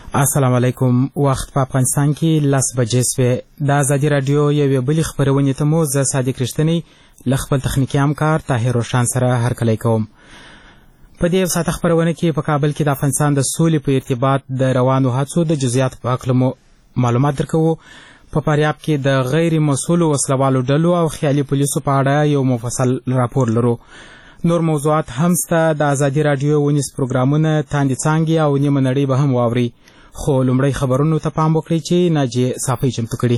السلام علیکم. وخت په افغانستان کې 10 بجې شوې. د ازادي رادیو یوې بلې خپرونې ته مو زه صادق رښتینی له خپل تخنیکي همکار طاهر روشان سره هرکلی کوم. په دې ساعته خپرونه کې په کابل کې د افغانستان د سولې په ارتباط د روانو هڅو د جزئیاتو په اړه مو معلومات درکوو. په فاریاب کې د غیر مسؤلو وسلوالو ډلو او خیالي پولیسو په اړه یو مفصل راپور لرو. نور موضوعات هم سته. د ازادي رادیو ونیس پروګرامونه تاندې څانګې او نیمه نړۍ به هم واوري. خو لومړی خبرونو ته پام وکړئ چې ناجیه صافی چمتو کړي.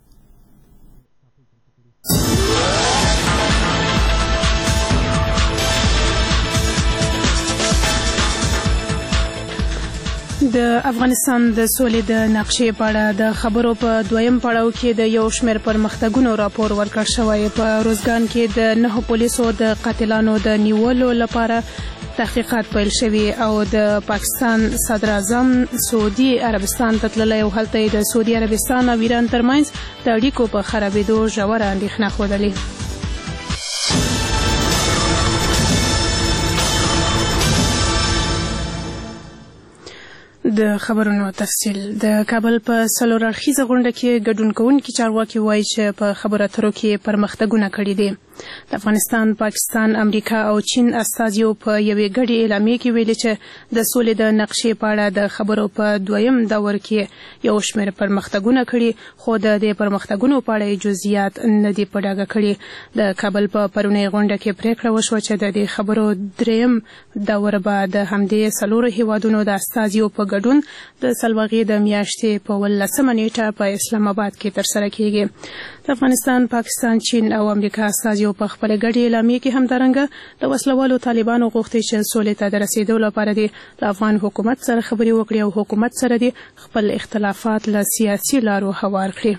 د افغانستان د سولې د نقشې په اړه د خبرو په دویم پړاو کې د یو شمېر پرمختګونو راپور ورکړل شوی. په روزګان کې د 9 پولیسو د قاتلانو د نیولو لپاره تحقیقات پیل شوي او د پاکستان صدر اعظم سعودي عربستان ته تللی او هلته یې د سعودي عربستان او ایران ترمنځ د اړیکو په خرابېدو ژوره اندېښنه ښودلې. د خبرونو تفصیل. د کابل په څلور اړخیزه غونډه کې ګډون کوونکي چارواکي وایي چې په خبرو اترو کې پرمختګونه کړي دي. د افغانستان، پاکستان، امریکا او چین استازیو په یوې ګډې اعلامیې کې ویلي چې د سولې د نقشې په اړه د خبرو په دویم دور کې یو شمېر پرمختګونه کړي، خو د دې پرمختګونو په اړه جزئیات نه دي په ډاګه کړي. د کابل په پرونۍ غونډه کې پریکړه وشوه چې د دې خبرو دریم دور به د همدې څلورو هیوادونو د استازیو په ګډون د سلواغې د میاشتې په 18 نیټه په اسلام آباد کې ترسره کیږي. د افغانستان، پاکستان، چین او امریکا استازیو په خپل ګډې اعلامیې کې همدارنګه د وسلوالو طالبانو غوښتي چې سولې ته د رسیدو لپاره د افغان حکومت سره خبرې وکړي او حکومت سره د خپل اختلافات له سیاسي لارو هوار کړي.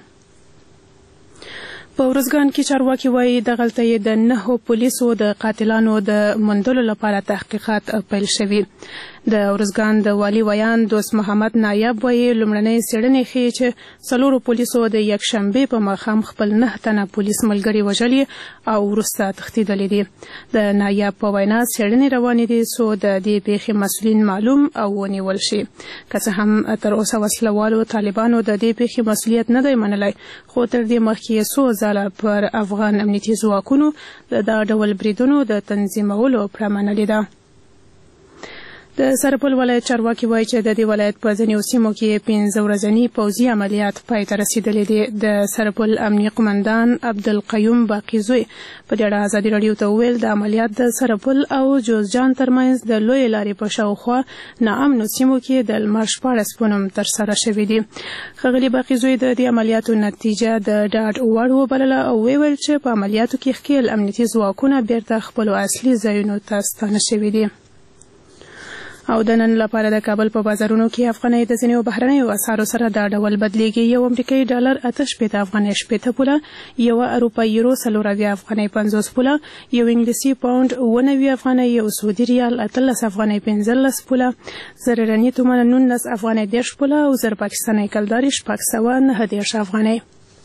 په ورزګان کې چارواکي وایي دغلته یې د 9 پولیسو د قاتلانو د موندلو لپاره تحقیقات پیل شوي. د ورزګان د والي ویان دوست محمد نایب وایي لومړنۍ څېړنې ښیي چې 4 پولیسو د یکشنبې په ماښام خپل 9 تنه پولیس ملګري وژلي او وروسته تښتېدلي دي. د نایب په وینا څېړنې روانې دي څو د دې پیښې مسؤلین معلوم او ونیول شي. که څه هم تر اوسه وسلوالو طالبانو د دې پیښې مسؤلیت نه دی منلی، خو تر دې مخکې څو ځله پر افغان امنیتي ځواکونو د دا ډول بریدونو د تنظیمولو پړه منلې ده. د سرپل ولایت چارواکي وایي چې د دې ولایت په ځینو سیمو کې 15 ورځني پوځي عملیات پای ته رسیدلي دي. د سرپل امنیه قمندان عبدالقیوم باقیزوی په دې اړه ازادي راډیو ته وویل د عملیات د سرپل او جوزجان ترمنځ د لویې لارې په شاوخوا ناامنو سیمو کې د لمر 14 په نوم ترسره شوي دي. ښاغلي باقیزوی د دې عملیاتو نتیجه د ډاډ وړ وبلله او ویل چې په عملیاتو کې ښکېل امنیتي ځواکونه بیرته خپلو اصلي ځایونو ته ستانه شوي دي. او د نن لپاره د کابل په بازارونو کې افغانۍ د ځینو بهرنیو اسعارو سره دا ډول بدلیږي. یو امریکایي ډالر 8 افغانۍ 8 پوله، یو اروپایي یورو 4 افغانۍ 50 پوله، یو انګلیسي پاونډ 9 افغانۍ، یو سعودي ریال 13 افغانۍ 15 پوله، زر ایراني تومن 19 افغانۍ 10 پوله او زر پاکستاني کلداري 609 افغانۍ.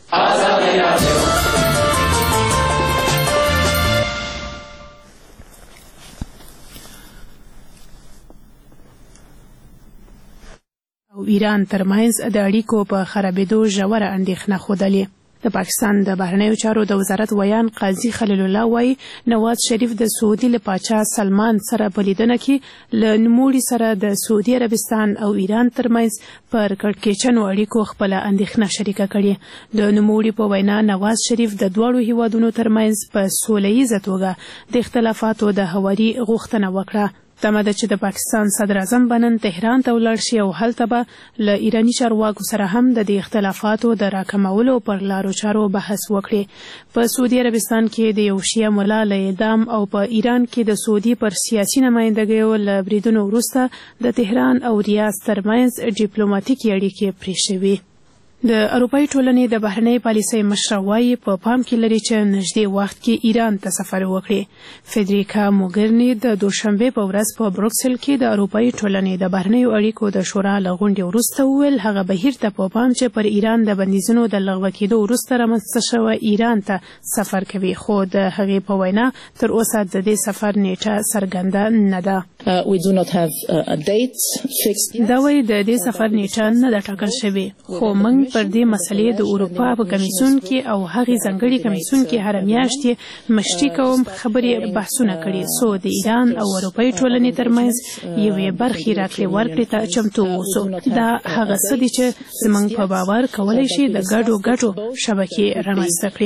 او ایران ترمنځ د اړیکو په خرابېدو ژوره اندېښنه ښودلې. د پاکستان د بهرنیو چارو د وزارت ویان قاضي خلیل الله وایي نواز شریف د سعودي له پاچا سلمان سره په لیدنه کې له نوموړي سره د سعودي عربستان او ایران ترمنځ پر کړکېچنو اړیکو خپله اندېښنه شریکه کړې. د نوموړي په وینا نواز شریف د دواړو هیوادونو ترمنځ په سوله ییزه توګه د اختلافاتو د هواري غوښتنه وکړه. تمه ده چې د پاکستان صدر اعظم به نن تهران ته ولاړ شي او هلته به له ایراني چارواکو سره هم د دې اختلافاتو د راکمولو پر لارو چارو بحث وکړي. په سعودي عربستان کې د یو شیعه ملا له اعدام او په ایران کې د سعودي پر سیاسي نمایندګیو له بریدونو وروسته د تهران او ریاض ترمنځ ډیپلوماټیکي اړیکې پرې شوي. د اروپایي ټولنې د بهرنۍ پالیسۍ مشره وایي په پام کې لري چې نږدې وخت کې ایران ته سفر وکړي. فدریکا موګرني د دوشنبې په ورځ په بروکسل کې د اروپایي ټولنې د بهرنیو اړیکو د شورا له غونډې وروسته وویل هغه بهیر ته په پام چې پر ایران د بندیزونو د لغوه کېدو وروسته رامنځته شوی ایران ته سفر کوي، خو د هغې په وینا تر اوسه د دې سفر نیټه څرګنده نه ده. دا وایي د دې سفر نیټه نه ده ټاکل شوې، خو موږ پر دې مسلې د اروپا په کمیسیون کې او هغې ځانګړي کمیسیون کې هره میاشت مشتي کوم خبرې بحثونه کړي څو د ایران او اروپایي ټولنې ترمنځ یوې برخې راکړې ورکړې ته چمتو اوسو. دا هغه څه دي چې زموږ په باور کولی شي د ګډو شبکې رامنځته کړي.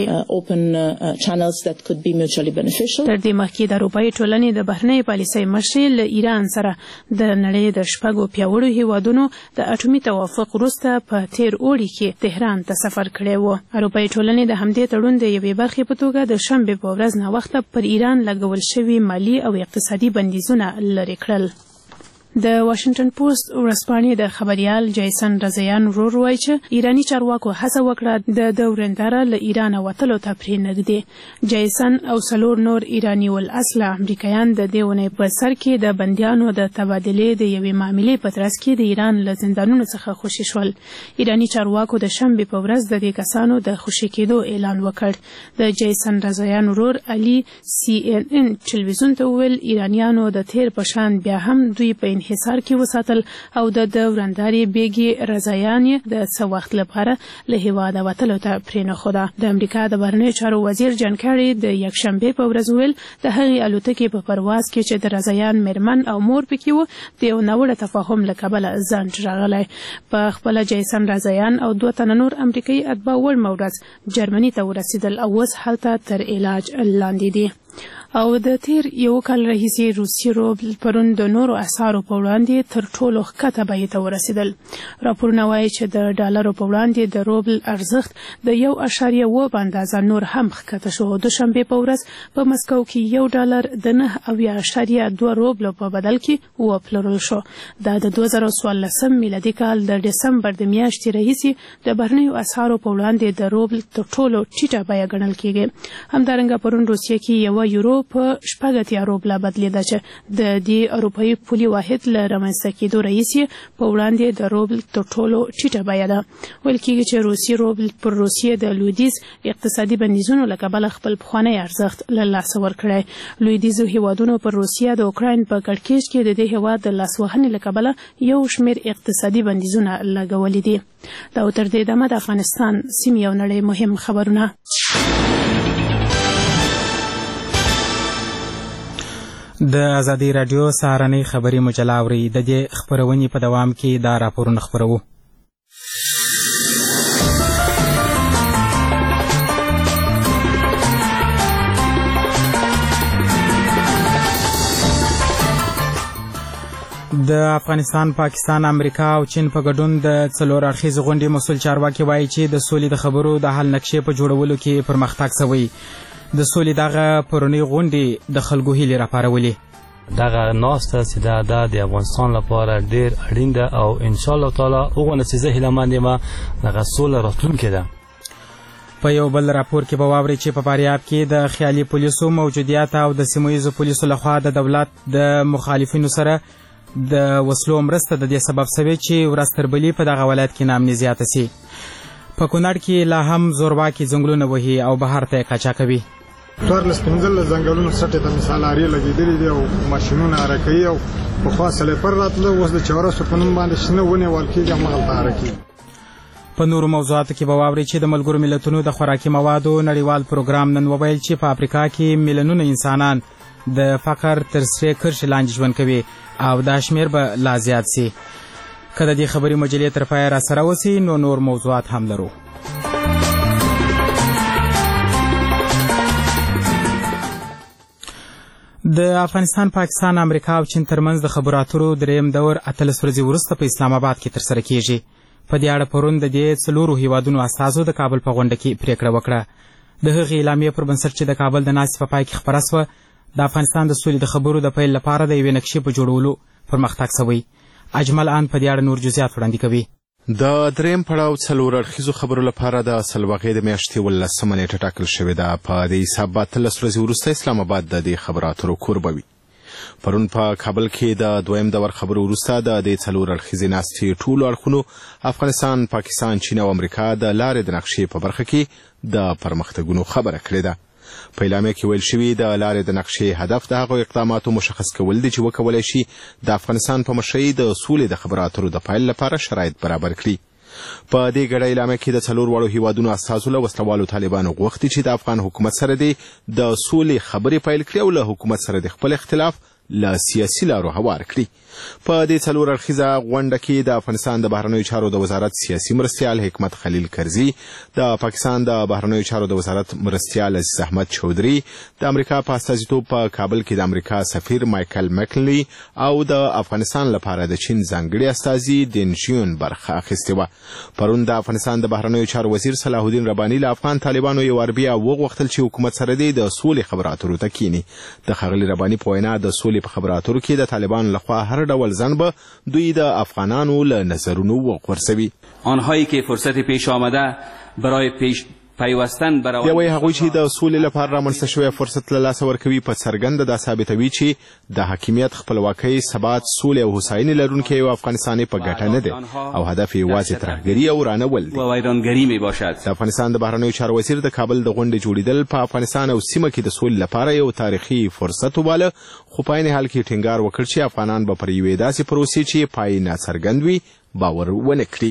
تر دې مخکې د اروپایي ټولنې د بهرنۍ پالیسۍ مشرې له ایران سره د نړۍ د 6 پیاوړو هیوادونو د اټومي توافق وروسته په تیر اوړي کې تهران ته سفر کړی و. اروپایي ټولنې د همدې تړون د یوې برخې په توګه د شنبې په ورځ ناوخته پر ایران لګول شوي مالي او اقتصادي بندیزونه لرې کړل. د واشنگټن پوسټ ورځپاڼې د خبریال جیسن رضایان ورور وایي چې ایرانی چارواکو هڅه وکړه د ورنداره له ایران وتلو ته پرې نږدې. جیسن او 4 نور ایرانی الاصل امریکایان د دې ونې په سر کې د بندیانو د تبادلې د یوې معاملې په ترڅ کې د ایران له زندانونو څخه خوشي شول. ایرانی چارواکو د شنبې په ورځ د دې کسانو د خوشي کېدو اعلان وکړ. د جیسن رضایان ورور علي CNN ټلویزیون ته وویل ایرانیانو د تیر په شان بیا هم دوی په انحصار کې وساتل او د ورنداري بیګي رضایان د څه وخت لپاره له هیواده وتلو ته پرې نښوده. د امریکا د بهرنیو چارو وزیر جان کیری د یکشنبې په ورځ ویل د هغې الوتکې په پرواز کې چې د رضایان میرمن او مور پکې و د یو ناوړه تفاهم له کبله ځنډ راغلی. په خپله جیسن رضایان او 2 تنه نور امریکایي اتباع وړمه ورځ جرمني ته ورسېدل او اوس هلته تر علاج لاندې دي. او د تیر یو کال راهیسې روسي روبل پرون د نورو اسعارو په وړاندې تر ټولو ښکته بیې ته ورسېدل. راپورونه وایي چې د ډالرو په وړاندې د روبل ارزښت د 1.7 په اندازه نور هم ښکته شو. د شنبې په ورځ په مسکو کې $1 د 9.2 روبلو په بدل کې وپلورل شو. دا د 2014 میلادي کال د دسمبر د میاشتې راهیسې د بهرنیو اسعارو په وړاندې د روبل تر ټولو ټیټه بیه ګڼل کېږي. همدارنګه پرون روسیې کې یو یورو په 80 روبله بدلیده چې د دې اروپایي پولي واحد له رامنځته کېدو راهیسې په وړاندې د روبل تر ټولو ټیټه بیه ده. ویل کېږي چې روسي روبل پر روسیې د لویدیځ اقتصادي بندیزونو له کبله خپل پخوانی ارزښت له لاسه ورکړی. لویدیځو هیوادونو پر روسیه د اوکراین په کړکېچ کې د دې هیواد د لاسوهنې له کبله یو شمېر اقتصادي بندیزونه لګولي دي. دا تر دې دمه د افغانستان سیمې او نړۍ مهم خبرونه. د ازادي راډیو سهارنۍ خبري مجله اورئ. د دې خپرونې په دوام کې دا راپورونه خپروو. د افغانستان، پاکستان، امریکا او چین په ګډون د 4 اړخیزې غونډې مسؤل چارواکي وایي چې د سولې د خبرو د حل نقشې په جوړولو کې پرمختګ شوی. د سولې دغه پرونی غونډې د خلکو هیلې راپارولې. دغه ناسته چې دا د افغانستان لپاره ډیر اړین ده او ان شاء الله تعالی هغه نتیجه هیله مند یم دغه سوله راتلونکې ده. په یو بل راپور کې به واورئ چې په فاریاب کې د خیالي پولیسو موجودیت او د سیمه ییزو پولیسو لخوا د دولت د مخالفینو سره د وسلو مرسته د دې سبب شوې چې ورځ تر بلې په دغه ولایت کې ناامني زیاته سي. په کونړ کې لا هم زورواکي ځنګلونه وهي او بهر ته قاچا کوي. 14 ځنګلونه سټې ته مثال اړې لګېدلې دي او ماشینونه حرکوي او پخوا سلیپر راتله اوس د چورسو په نوم باندې شنه ونې وال کېږي همغلته حرکوي. په نورو موضوعاتو کې به واورئ چې د ملګرو ملتونو د خوراکي موادو نړیوال پروګرام نن وویل چې په افریقا کې میلیونونه انسانان د فقر تر سرې کرښې لاندې ژوند کوي او دا شمېر به لا زیات سي. که د دې خبري مجلې تر پایه راسره وسي نو نور موضوعات هم لرو. د افغانستان، پاکستان، امریکا او چین ترمنځ د خبرو اترو دریم دور 18 ورځې وروسته په اسلام آباد کې ترسره کیږي. په دې اړه پرون د دې 4 هیوادونو استازو د کابل په غونډه کې پریکړه وکړه. د هغې اعلامیې پر بنسټ چې د کابل د ناستې په پای کې خپره شوه، د افغانستان د سولې د خبرو د پیل لپاره د یوې نقشې په جوړولو پرمختګ شوی. اجمل آن په دې اړه نور جزئیات وړاندې کوي. د دریم پړاو 4 اړخیزو خبرو لپاره د سلواغې د میاشتې 18 نیټه ټاکل شوې ده. په دې حساب 13 ورځې وروسته اسلام آباد د دې خبرو اترو کوربه وي. پرون په کابل کې د دویم دور خبرو وروسته د دې 4 اړخیزې ناستې ټولو اړخونو افغانستان، پاکستان، چین او امریکا د لارې د نقشې په برخه کې د پرمختګونو خبره کړې ده. په اعلامیه کې ویل شوي د لارې د نقشې هدف د هغو اقداماتو مشخص کول دي چې وکولای شي د افغانستان په مشرۍ د سولې د خبرو اترو د پیل لپاره شرایط برابر کړي. په دې ګډه اعلامیه کې د 4 وړو هیوادونو استازو له وسلوالو طالبانو غوښتي چې د افغان حکومت سره د سولې خبرې پیل کړي او له حکومت سره د خپل اختلاف له سیاسي لارو هوار کړي. په دې 4 اړخیزه غونډه کې د افغانستان د بهرنیو چارو د وزارت سیاسي مرستیال حکمت خلیل کرزي، د پاکستان د بهرنیو چارو د وزارت مرستیال عزیز احمد چودري، د امریکا په استازیتوب په کابل کې د امریکا سفیر مایکل مکنلی او د افغانستان لپاره د چین ځانګړي استازي دین جیون برخه اخیستې وه. پرون د افغانستان د بهرنیو چارو وزیر صلاح الدین رباني له افغان طالبانو یو وار بیا وغوښتل چې حکومت سره د سولې خبرو اترو ته کینی. د ښاغلي رباني په وینا د سولې په خبرو اترو کې د طالبانو لخوا هر ډول ځان به دوی د افغانانو له نظرونو وغورځوي. آنهایی که فرصت پیش آمده برای پیوستن برای یوه هغوی چې د سولې لپاره رامنځته شوی فرصت له لاسه ورکوي په څرګنده دا ثابتوي چې د حاکمیت، خپلواکۍ، ثبات، سولې او هوساینې لرونکی یو افغانستاني په ګټه نه دی او هدف یې یوازې ترهګري او رانول دي. ویرانګري میباشد. د افغانستان د بهرنیو چارو وزیر د کابل د غونډې جوړیدل په افغانستان او سیمه کې د سولې لپاره یو تاریخي فرصت وباله، خو په عین حال کې ټینګار وکړ چې افغانان به پر یوې داسې پروسې چې پای ناڅرګند وي باور ونه کړي.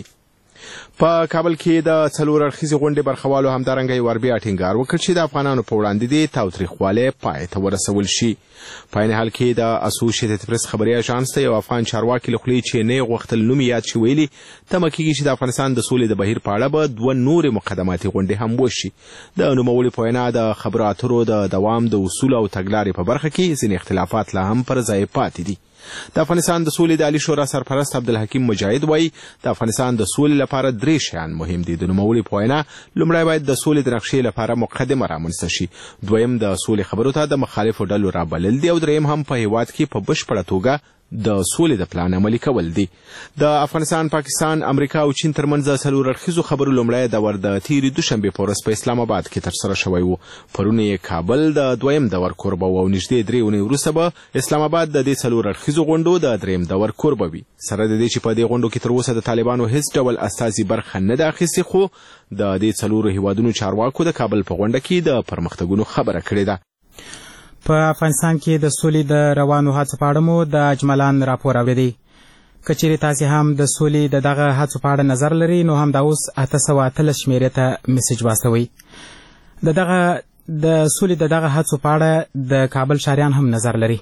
په کابل کې د 4 اړخیزې غونډې برخوالو همدارنګه یو وار بیا ټینګار وکړ چې د افغانانو په وړاندې د تاوتریخوالي پای ته ورسول شي. په عین حال کې د اسوسییټډ پریس خبري اژانس ته یو افغان چارواکي له خولې چې نه غوښتل نوم یاد شي ویلي تمه کېږي چې د افغانستان د سولې د بهیر په اړه به 2 نورې مقدماتي غونډې هم وشي. د نوموړي په وینا د خبرو اترو د دوام د اصول او تګلارې په برخه کې ځینې اختلافات لا هم پر ځای پاتې دي. د افغانستان د سولې د عالی شورا سرپرست عبدالحکیم مجاهد وایي د افغانستان د سولې لپاره 3 شیان مهم دي. د نوموړي په وینا لومړی باید د سولې د نقشې لپاره مقدمه رامنځته شي، دویم د سولې خبرو ته د مخالفو ډلو رابلل دي او دریم هم په هیواد کې په بشپړه توګه د سولې د پلان عملي کول دي. د افغانستان، پاکستان، امریکا او چین ترمنځ 4 اړخیزو خبرو لومړی دور د تیرې دوشنبې په ورځ په اسلام آباد کې ترسره شوی و. پرون یې کابل د دویم دور کوربه و او نږدې 3 اونۍ وروسته به اسلام آباد د دې 4 اړخیزو غونډو د دریم دور کوربه وي. سره د دې چې په دې غونډو کې تر اوسه د طالبانو هیڅ ډول استازي برخه نه ده اخیستې، خو د دې 4 هیوادونو چارواکو د کابل په غونډه کې د پرمختګونو خبره کړې ده. په افغانستان کې د سولې د روانو هڅو په اړه مو د اجملان راپور اوریدی. که چیرې تاسې هم د سولې د دغه هڅو په اړه نظر لرئ نو هم دا اوس 813 شمیرې ته میسج واستوئ. د سولې د دغه هڅو په اړه د کابل ښاریان هم نظر لري.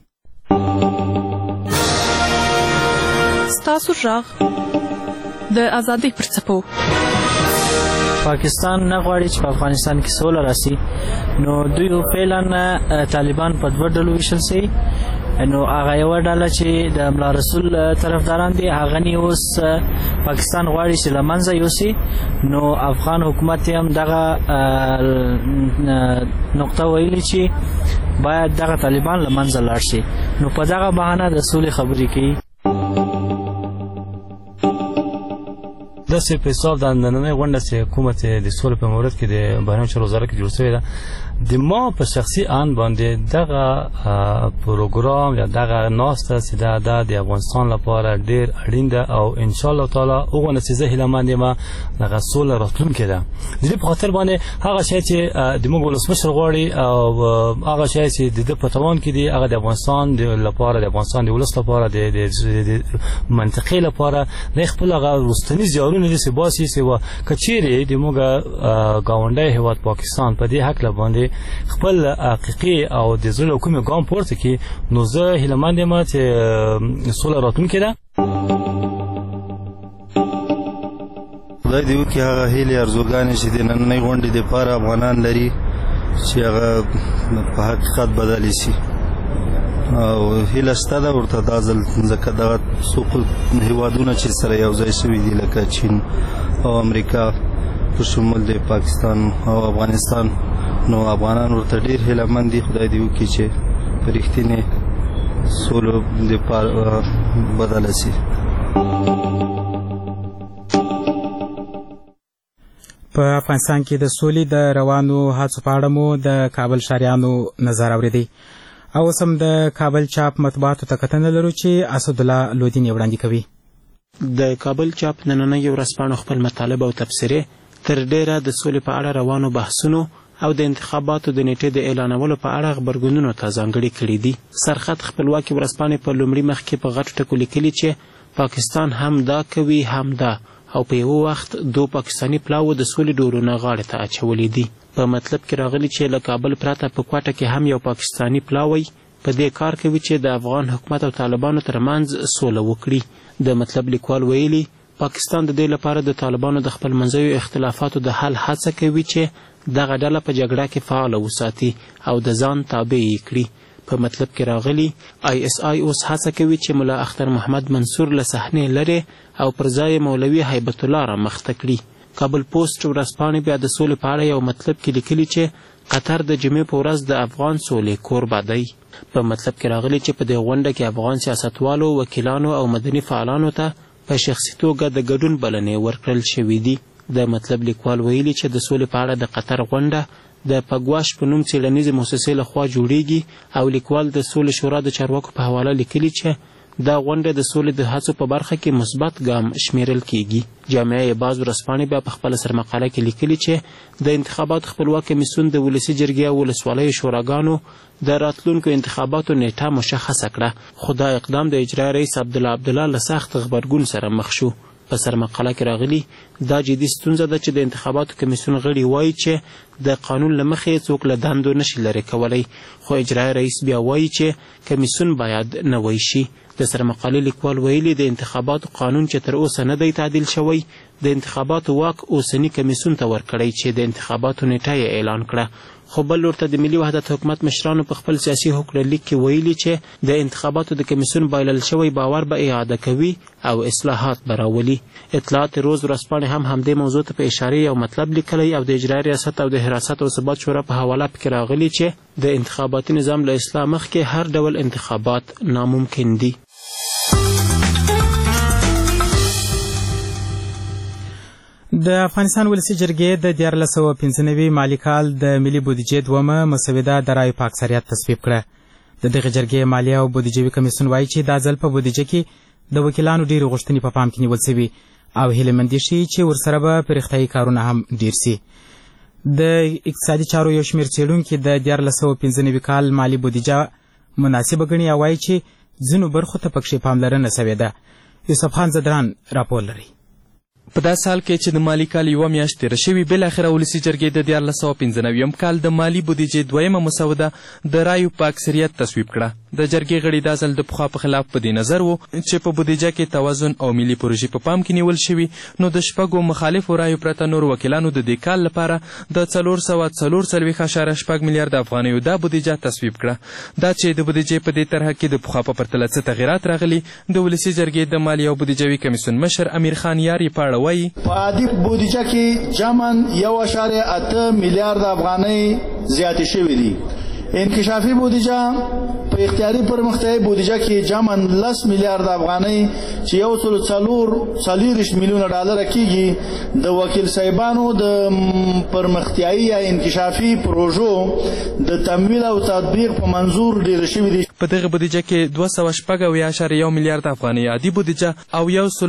ستاسو غږ د ازادۍ پر څپو. پاکستان نه غواړي چې په افغانستان کې سوله راسي، نو دوی فعلا طالبان په 2 ډلو ویشل سي. نو هغه یو ډله چې د ملا رسول طرفداران دي هغه نه اوس پاکستان غواړي چې لمنځه یوسي. نو افغان حکومت هم دغه نقطه ویلي چې باید دغه طالبان لمنځه لاړ شي. نو په دغه بهانه د سولې خبرې کوي. داسې په حساب د نننۍ غونډه چې حکومت د سولې په مورد کې د بهرنیو چارو وزارت کې جوړ شوې ده، د ما په شخصي ان باندې دغه پروګرام یا دغه ناسته چې د افغانستان لپاره ډیر اړین ده او ان شاء الله تعالی هغه نتیجه هیله مند یم دغه سوله راتلونکې ده. د دې په خاطر باندې هغه شی چې د موږ ولسمشر غواړي او هغه شی چې د په توان کې دی هغه د افغانستان لپاره، د افغانستان د ولس لپاره، د منطقې لپاره د خپل هغه وروستني زیارونه دي چې باسي چې کچېرې د موږ گاونډي هیواد پاکستان په دې حق باندې خپل حقیقي او د زړه کومه ګام پورته کې، نو زه هیله مند یم چې سوله راتلونکې ده. خدای دې وکړي هغه هیلې ارزوګانې چې د نننۍ غونډې دپاره افغانان لري چې هغه په حقیقت بدلې شي او هیله شته ده ورته دا ځل ځکه دغه څو هیوادونه چې سره یو ځای شوي دي لکه چین او امریکا په شمول د پاکستان او افغانستان، نو افغانان ورته ډیر هیله مند دي. خدای دې وکړي چې په رښتینې سولو دپاره بدله شي. په افغانستان کې د سولې د روانو هڅو په اړه مو د کابل ښاریانو نظر اوریدی. او سم د کابل چاپ مطبوعاتو ته کتنه لرو چې اسدالله لودین یې وړاندې کوي. د کابل چاپ نننۍ ورځپاڼو خپل مطالب او تبصرې تر ډیره د سولې په اړه روانو بحثونو او د انتخاباتو د نیټې د اعلانولو په اړه غبرګونونو ته ځانګړي کړي دي. سرخط خپلواکي ورځپاڼې په لومړي مخ کې په غټو ټکو لیکلي چې پاکستان هم دا کوي هم دا، او په یو وخت دو پاکستاني پلاو د سولې ډورونه غاړې ته اچولي دي. په مطلب کې راغلي چې له کابل پرته په کوټه کې هم یو پاکستاني پلاوی په دې کار کوي چې د افغان حکومت او طالبانو ترمنځ سوله وکړي. د مطلب لیکوال ویلي پاکستان د دې لپاره د طالبانو د خپل منځیو اختلافاتو د حل هڅه کوي چې دغه ډله په جګړه کې فعاله وساتي او د ځان تابع یې کړي. په مطلب کې راغلي ISI اوس هڅه کوي چې ملا اختر محمد منصور له صحنې لرې او پر ځای مولوي هیبت الله را مخته کړي. کابل پوسټ ورځپاڼې بیا د سولې په اړه یو مطلب کې لیکلي چې قطر د جمعې په ورځ د افغان سولې کوربه دی. په مطلب کې راغلي چې په دې غونډه کې افغان سیاستوالو، وکیلانو او مدني فعالانو ته په شخصي توګه د ګډون بلنې ورکړل شوي دي. د مطلب لیکوال ویلي چې د سولې په اړه د قطر غونډه د پګواش په نوم څېړنیزې مؤسسې لخوا جوړیږي او لیکوال د سولې شورا د چارواکو په حواله لیکلي چې دا غونډه د سولې د هڅو په برخه کې مثبت ګام شمیرل کیږي. جامعه باز ورځپاڼې بیا په خپله سرمقاله کې لیکلي چې د انتخاباتو خپلواک کمیسیون د ولسي جرګې او ولسوالیو شوراګانو د راتلونکو انتخاباتو نیټه مشخصه کړه، خو دا اقدام د اجرا رئیس عبدالله له سخت غبرګون سره مخ شو. په سرمقاله کې راغلي دا جدي ستونزه ده چې د انتخاباتو کمیسیون غړي وایي چې د قانون له مخې څوک له دندو نشي لرې کولی، خو اجرایي رئیس بیا وایي چې کمیسیون باید نوی شي. د سرمقالې لیکوال ویلي د انتخاباتو قانون چې تر اوسه نه دی تعدیل شوی، د انتخاباتو واک اوسني کمیسیون ته ورکړی چې د انتخاباتو نیټه یې اعلان کړه. خو بل لور ته د ملي وحدت حکومت مشرانو په خپل سیاسي هوکړلیک کې ویلي چې د انتخاباتو د کمیسیون بایلل شوی باور به اعاده کوي او اصلاحات به راولي. اطلاعات روز ورځپاڼې هم همدې موضوع ته په اشاره یو مطلب لیکلی او د اجرایي ریاست او د حراست او ثبات شورا په حواله پکې راغلي چې د انتخاباتي نظام له اصلاح مخکې هر ډول انتخابات ناممکن دي. د افغانستان ولسي جرګې د 1495 مالي کال د ملي بودیجې دومه مسوده د رایو په اکثریت تصویب کړه. د دغه جرګې مالیه او بودیجوي کمیسیون وایي چې دا ځل په بودیجه کې د وکیلانو ډېرې غوښتنې په پام کې نیول سوي او هیله مندي شي چې ورسره به پرختیایي کارونه هم ډېر سي. د اقتصادي چارو یو شمېر څېړونکي د 1495 کال مالي بودیجه مناسبه ګڼي او وایي چې ځینو برخو ته پکښې پاملرنه سوې ده. یوسف خان زدران راپور لري. په دا سال کې چې د مالی کال یوه میاشت تېره شوې، بالاخره ولسي جرګې د 1495 کال د مالي بودیجې دویمه مسوده د رایو په اکثریت تصویب کړه. د جرګې غړي دا ځل د پخوا په خلاف په دې نظر وو چې په بودیجه کې توازن او ملي پروژې په پام کې نیول شوي، نو د شپږو مخالفو رایو پرته نور وکیلانو د دې کال لپاره د 444.6 میلیارد افغانیو دا بودیجه تصویب کړه. دا چې د بودیجې په دې طرحه کې د پخوا په پرتله څه تغیرات راغلي، د ولسي جرګې د مالیې او بودیجوي کمیسیون مشر امیر خان یاري په اړه وایي. په عادي بودیجه کې جمعاً 1.8 میلیارد افغانۍ زیاتې شوې دي. انکشافي بودیجه په اختیاري پرمختیایي بودیجه کې جمعاً 10 میلیارد افغانۍ چې 1.4 میلیونه ډالر کېږي. د وکیل صاحبانو د پرمختیایي یا انکشافي پروژو د تمویل او تطبیق په منظور ډېر شوي دي. په دغه بودیجه کې 214.1 میلیارد افغانۍ عادي بودیجه او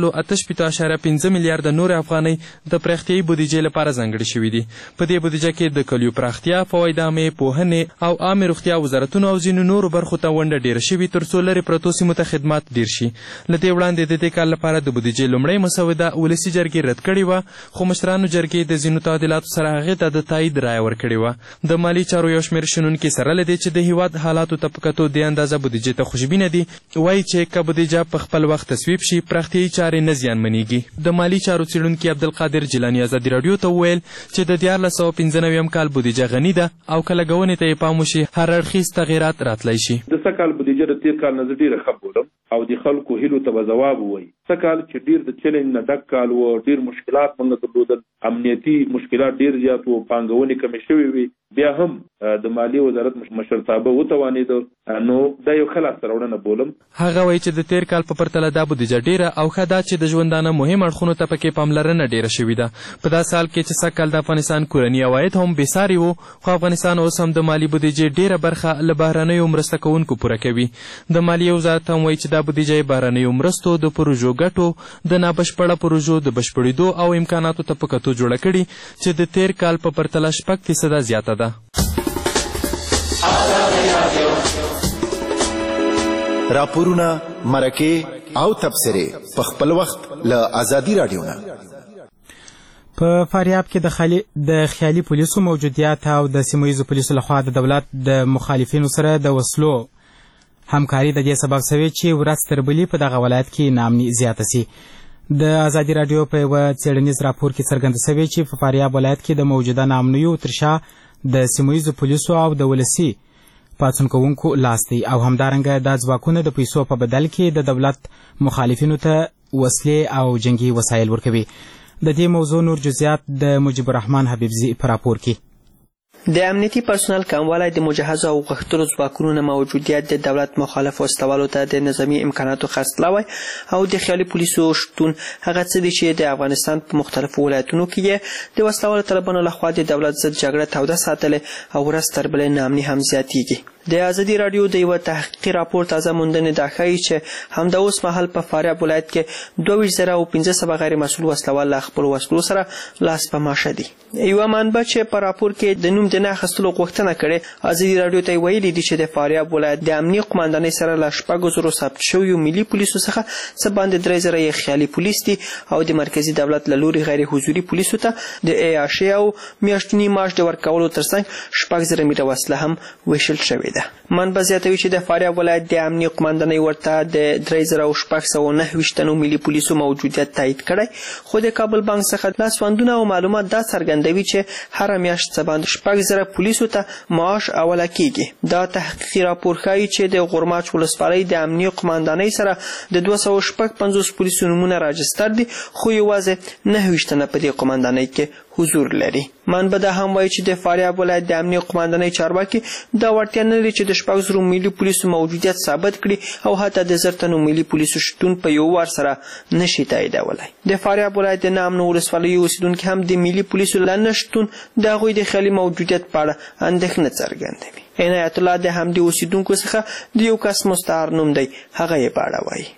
188.5 میلیارد نور افغانۍ د پراختیایي بودیجې لپاره ځانګړې شوي دي. په دې بودیجه کې د کلیو پراختیا، فواید عامې، پوهنې او عامې روغتیا وزارتونو او ځینو نورو برخو ته ونډه ډېره شوي تر څو لرې پرتو سیمو ته خدمات ډېر شي. له دې وړاندې د دې کال لپاره د بودیجې لومړۍ مسوده ولسي جرګې رد کړې وه، خو مشرانو جرګې د ځینو تعدیلاتو سره هغې ته د تایید رایه ورکړې وه. د مالي چارو یو شمېر شنونکي سره له دې چې د هېواد حالاتو ته په کتو دې اندازه بودیجې ته خوشبینه دي، وایي چې که بودیجه په خپل وخت تصویب شي پراختیایي چارې نه زیانمنېږي. د مالي چارو څېړونکي عبدالقادر جیلاني ازادي راډیو ته وویل چې د 1495 کال بودیجه غني ده او که لګونې ته یې پام وشي هر اړخیز تغیرات راتلی شي. د څه کال بودیجه د تیر کال نه زه ډېره ښه بولم او د خلکو هیلو ته به ځواب ووایي. څه کال چې ډېر د چیلنج نه ډک کال و، ډېر مشکلات موږ درلودل، امنیتي مشکلات ډېر زیات و، پانګونې کمې شوې وې، بیا هم د مالیې وزارت مشرتابه وتوانېده، نو دا یو ښه لاسته راوړنه بولم. هغه وایي چې د تیر کال په پرتله دا بودیجه ډېره او ښه ده چې د ژوندانه مهم اړخونو ته پکې پاملرنه ډېره شوې ده. په دا سال کې چې سږ کال د افغانستان کورني عواید هم بېساري وو، خو افغانستان اوس هم د مالي بودیجې ډېره برخه له بهرنیو مرسته کوونکو پوره کوي. د مالیې وزارت هم وایي چې دا بودیجه بهرنیو مرستو، د پروژو ګټو، د نابشپړه پروژو د بشپړېدو او امکاناتو ته په کتو جوړه کړي چې د تیر کال په پرتله 6% زیاته ده. ده. راپورونه، مرکې او تبصرې په خپل وخت له ازادي رادیو نه. په فاریاب کې د خیالي پولیسو موجودیت او د سیمه ییزو پولیسو لخوا د دولت د مخالفینو سره د وسلو همکاري د دې سبب شوې چې ورځ تر بلې په دغه ولایت کې ناامني زیاته سي. د ازادي رادیو په یوه څېړنیز راپور کې څرګنده شوې چې په فاریاب ولایت کې د موجوده ناامنیو تر شا د سیمه ییزو پولیسو او د ولسي پاڅون کوونکو لاس دی او همدارنګه دا ځواکونه د پیسو په بدل کې د دولت مخالفینو ته وسلې او جنگي وسایل ورکوي. د دې موضوع نور جزئیات د مجيب الرحمن حبیبزي په راپور کې. د امنیتي پرسونل کموالی، د مجهزو او غښتلو ځواکونو نه موجودیت، د دولت مخالف وسلوالو ته د نظامي امکاناتو خرڅلاوی او د خیالي پولیسو شتون هغه څه دي چې د افغانستان په مختلفو ولایتونو کې د وسلوالو طالبانو لخوا د دولت ضد جګړه توده ساتلې او ورځ تر بلې ناامني هم زیاتیږي. د ازادي رادیو د یوه تحقیقي راپور تازه موندنې دا ښیي چې همدا اوس مهال په فاریاب ولایت کې 22,500 غیر مسؤل وسلوال له خپلو وسلو سره لاس په ماشه دي. یوه منبع چې په راپور کې د نوم د نه اخیستلو غوښتنه کړې، ازادي رادیو ته یې ویلي دي چې د فاریاب ولایت د امنیي قمندانۍ سره له 6,000 ثبت شویو ملي پولیسو څخه څه باندې 3,000 یې خیالي پولیس دي او د مرکزي دولت له لوري غیر حضوري پولیسو ته د عیاشۍ او میاشتني معاش د ورکولو ترڅنګ 6,000 میټه وسله هم ویشل شوې ده. منبع زیاتوي چې د فاریاب ولایت د امنیي قمندانۍ ورته د 3,629 تنو ملي پولیسو موجودیت تایید کړی، خو د کابل بانک څخه لاسوندونه او معلومات دا څرګندوي چې هره میاشت څه باندې 6,000 پولیسو ته معاش اوله کیږي. دا تحقیقي راپور ښیي چې د غورماچ ولسوالۍ د امنیي قمندانۍ سره د 255 پولیسو نومونه راجستر دي، خو یوازې 29 تنه په دې قمندانۍ کې حضور لري. منبع دا هم وایي چې د فاریاب ولایت د امنیي قمندانۍ چارواکي دا وړتیا نه لري چې د 6,000 ملي پولیسو موجودیت ثابت کړي او حتی د 1,000 تنو ملي پولیسو شتون په یو وار سره نشي تاییدولی. د فاریاب ولایت د ناامنو ولسوالیو اوسیدونکي هم د ملي پولیسو له نه شتون د هغوی د خیالي موجودیت په اړه اندېښنه څرګندوي. عنایت الله د همدې اوسیدونکو څخه د یو کس مستعار نوم دی، هغه یې په اړه وایي.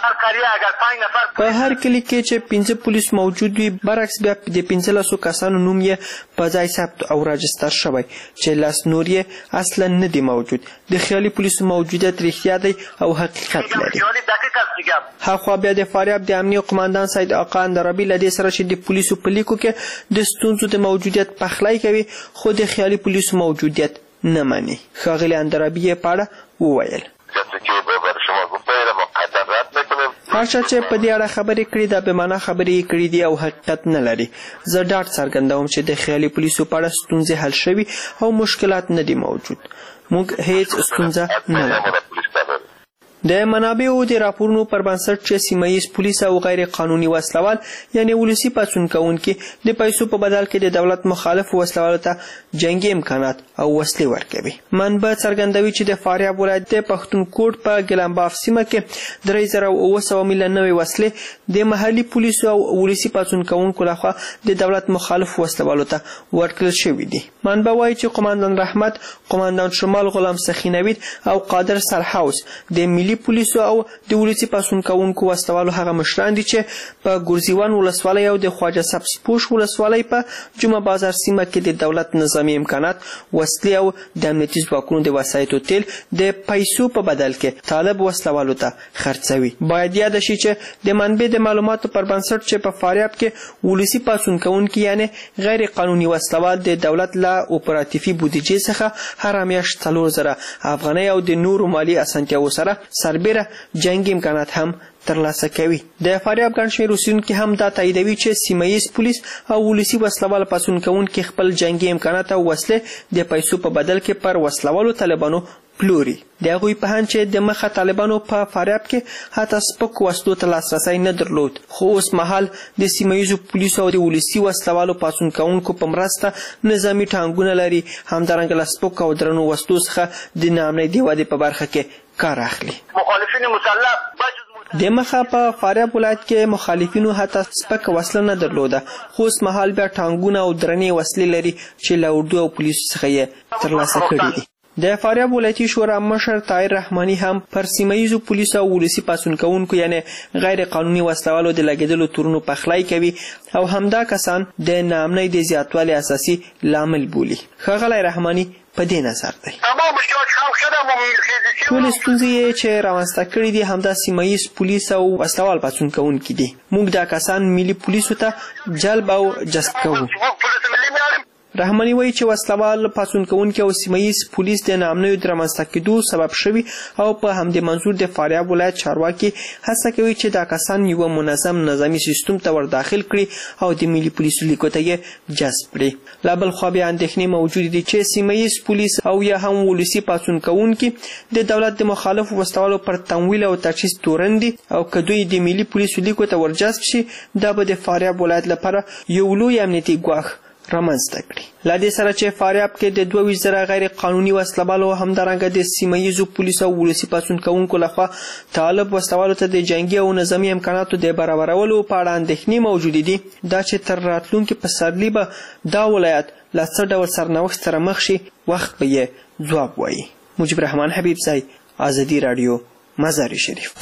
په هر کلی کې چې 15 پولیس موجود وي، برعکس بیا د 15 کسانو نوم یې په ځای ثبت او راجستر شوی چې لاس نور یې اصلا نه دی موجود. د خیالي پولیسو موجودیت رښتیا دی او حقیقت لري. هاخوا بیا د فاریاب د امنیي قمندان سید آقا اندرابي له دې سره چې د پولیسو په لیکو کې د ستونزو د موجودیت پخلی کوي، خو د خیالي پولیسو موجودیت نه مني. ښاغلي اندرابي یې په اړه وویل. هر چا چې په دې اړه خبرې کړي دا بې معنا خبرې کړي دي او حقیقت نه لري. زه ډاډ څرګندوم چې د خیالي پولیسو په اړه ستونزې حل شوي او مشکلات نه دي موجود. موږ هیڅ ستونزه نه لرو. د منابعو د راپورونو پر بنسټ چې سیمه ییز پولیس او غیر قانوني وسلوال یعنی ولسي پاڅون کوونکي د پیسو په بدل کې د دولت مخالف وسلوالو ته جنگي امکانات او وسلې ورکوي. منبع څرګندوي چې د فاریاب ولایت د پښتونکوټ په ګلانباف سیمه کې 3,900 میله نوې وسلې د محلي پولیسو او ولسي پاڅون کوونکو لخوا د دولت مخالف وسلوالو ته ورکړل شوي دي. منبع وایي چې قمندان رحمت، قمندان شمال غلام سخینوید او قادر سرحوس د ملي پولیسو او د ولسي پاڅون کوونکو وسلوالو هغه مشران دي چې په ګرزیوان ولسوالۍ او د خواجه سبزپوش ولسوالۍ په جمعه بازار سیمه کې د دولت نظامي امکانات، وسلې او د امنیتي ځواکونو د وسایطو تیل د پیسو په بدل کې طالب وسلوالو ته خرڅوي. باید یاد شي چې د منبع د معلوماتو پر بنسټ چې په فاریاب کې ولسي پاڅون کوونکي یعنی غیر قانوني وسلوال د دولت له اپراتیفي بودیجې څخه هره میاشت 4,000 افغانۍ او د نورو مالي اسانتیاوو سره سربیره جنگي امکانات هم ترلاسه کوي. د فاریاب ګڼ شمېر اوسیدونکي هم دا تاییدوي چې سیمه ییز پولیس او ولسي وسلوال پاڅون کوونکي خپل جنگي امکانات او وسلې د پیسو په بدل کې پر وسلوالو طالبانو پلوري. د هغوی په هند چې د مخه طالبانو په فاریاب کې حتی سپکو وسلو ته لاسرسی نه درلود، خو اوس مهال د سیمه ییزو پولیسو او د ولسي وسلوالو پاڅون کوونکو په مرسته نظامي ټانګونه لري، همدارنګه له سپکو او درنو وسلو څخه د ناامنۍ د ودې په برخه کې کار اخلي. مخالفین مسلح د مخه په فاریاب ولایت کې مخالفینو حتی سپکه وسله نه درلوده، خو اوس مهال بیا ټانګونه او درنې وسلې لري چې له اردو او پولیسو څخه یې ترلاسه کړي دي. د فاریاب ولایتي شورا مشر طاهر رحماني هم پر سیمه‌ییزو پولیسو او ولسي پاڅون کوونکو یعنی غیر قانوني وسلوالو د لګیدلو تورونو پخلی کوي او همدا کسان د ناامنۍ د زیاتوالي اساسي لامل بولي. ښاغلی رحماني په دې نظر دی ټولې ستونزې چې رامنځته کړي دي همدا سیمه‌ییز پولیس او وسلوال پاڅون کوونکي دي. موږ دا کسان ملي پولیسو ته جلب او جذب کوو. رحماني وایي چې وسلوال پاڅون کوونکي او سیمه‌ییز پولیس د ناامنیو د رامنځته کېدو سبب شوي او په همدې منظور د فاریاب ولایت چارواکي هڅه کوي چې دا کسان یوه منظم نظامي سیستم ته ورداخل کړي او د ملي پولیسو لیکو ته یې جذب کړي. لا بل خوا بیا اندېښنې موجودې دي چې سیمه‌ییز پولیس او یا هم ولسي پاڅون کوونکي د دولت د مخالفو وسلوالو پر تمویل او تجهیز تورن دي او که دوی د ملي پولیسو لیکو ته ورجذب شي دا به د فاریاب ولایت لپاره یو لوی امنیتي ګواښ رامنځته کړي. له دې سره چې فاریاب کې د 22,000 غیر قانوني وسلوالو همدارنګه د سیمه‌ییزو پولیسو او ولسي پاڅون کوونکو لخوا طالب وسلوالو ته د جنګي او نظامي امکاناتو د برابرولو په اړه اندېښنې موجودې دي دا چې تر راتلونکي پسرلي به دا ولایت له څه ډول سرنوشت سره مخ شي وخت به یې ځواب وایي. مجيب رحمان حبیبزی، ازادي راډیو، مزار شریف.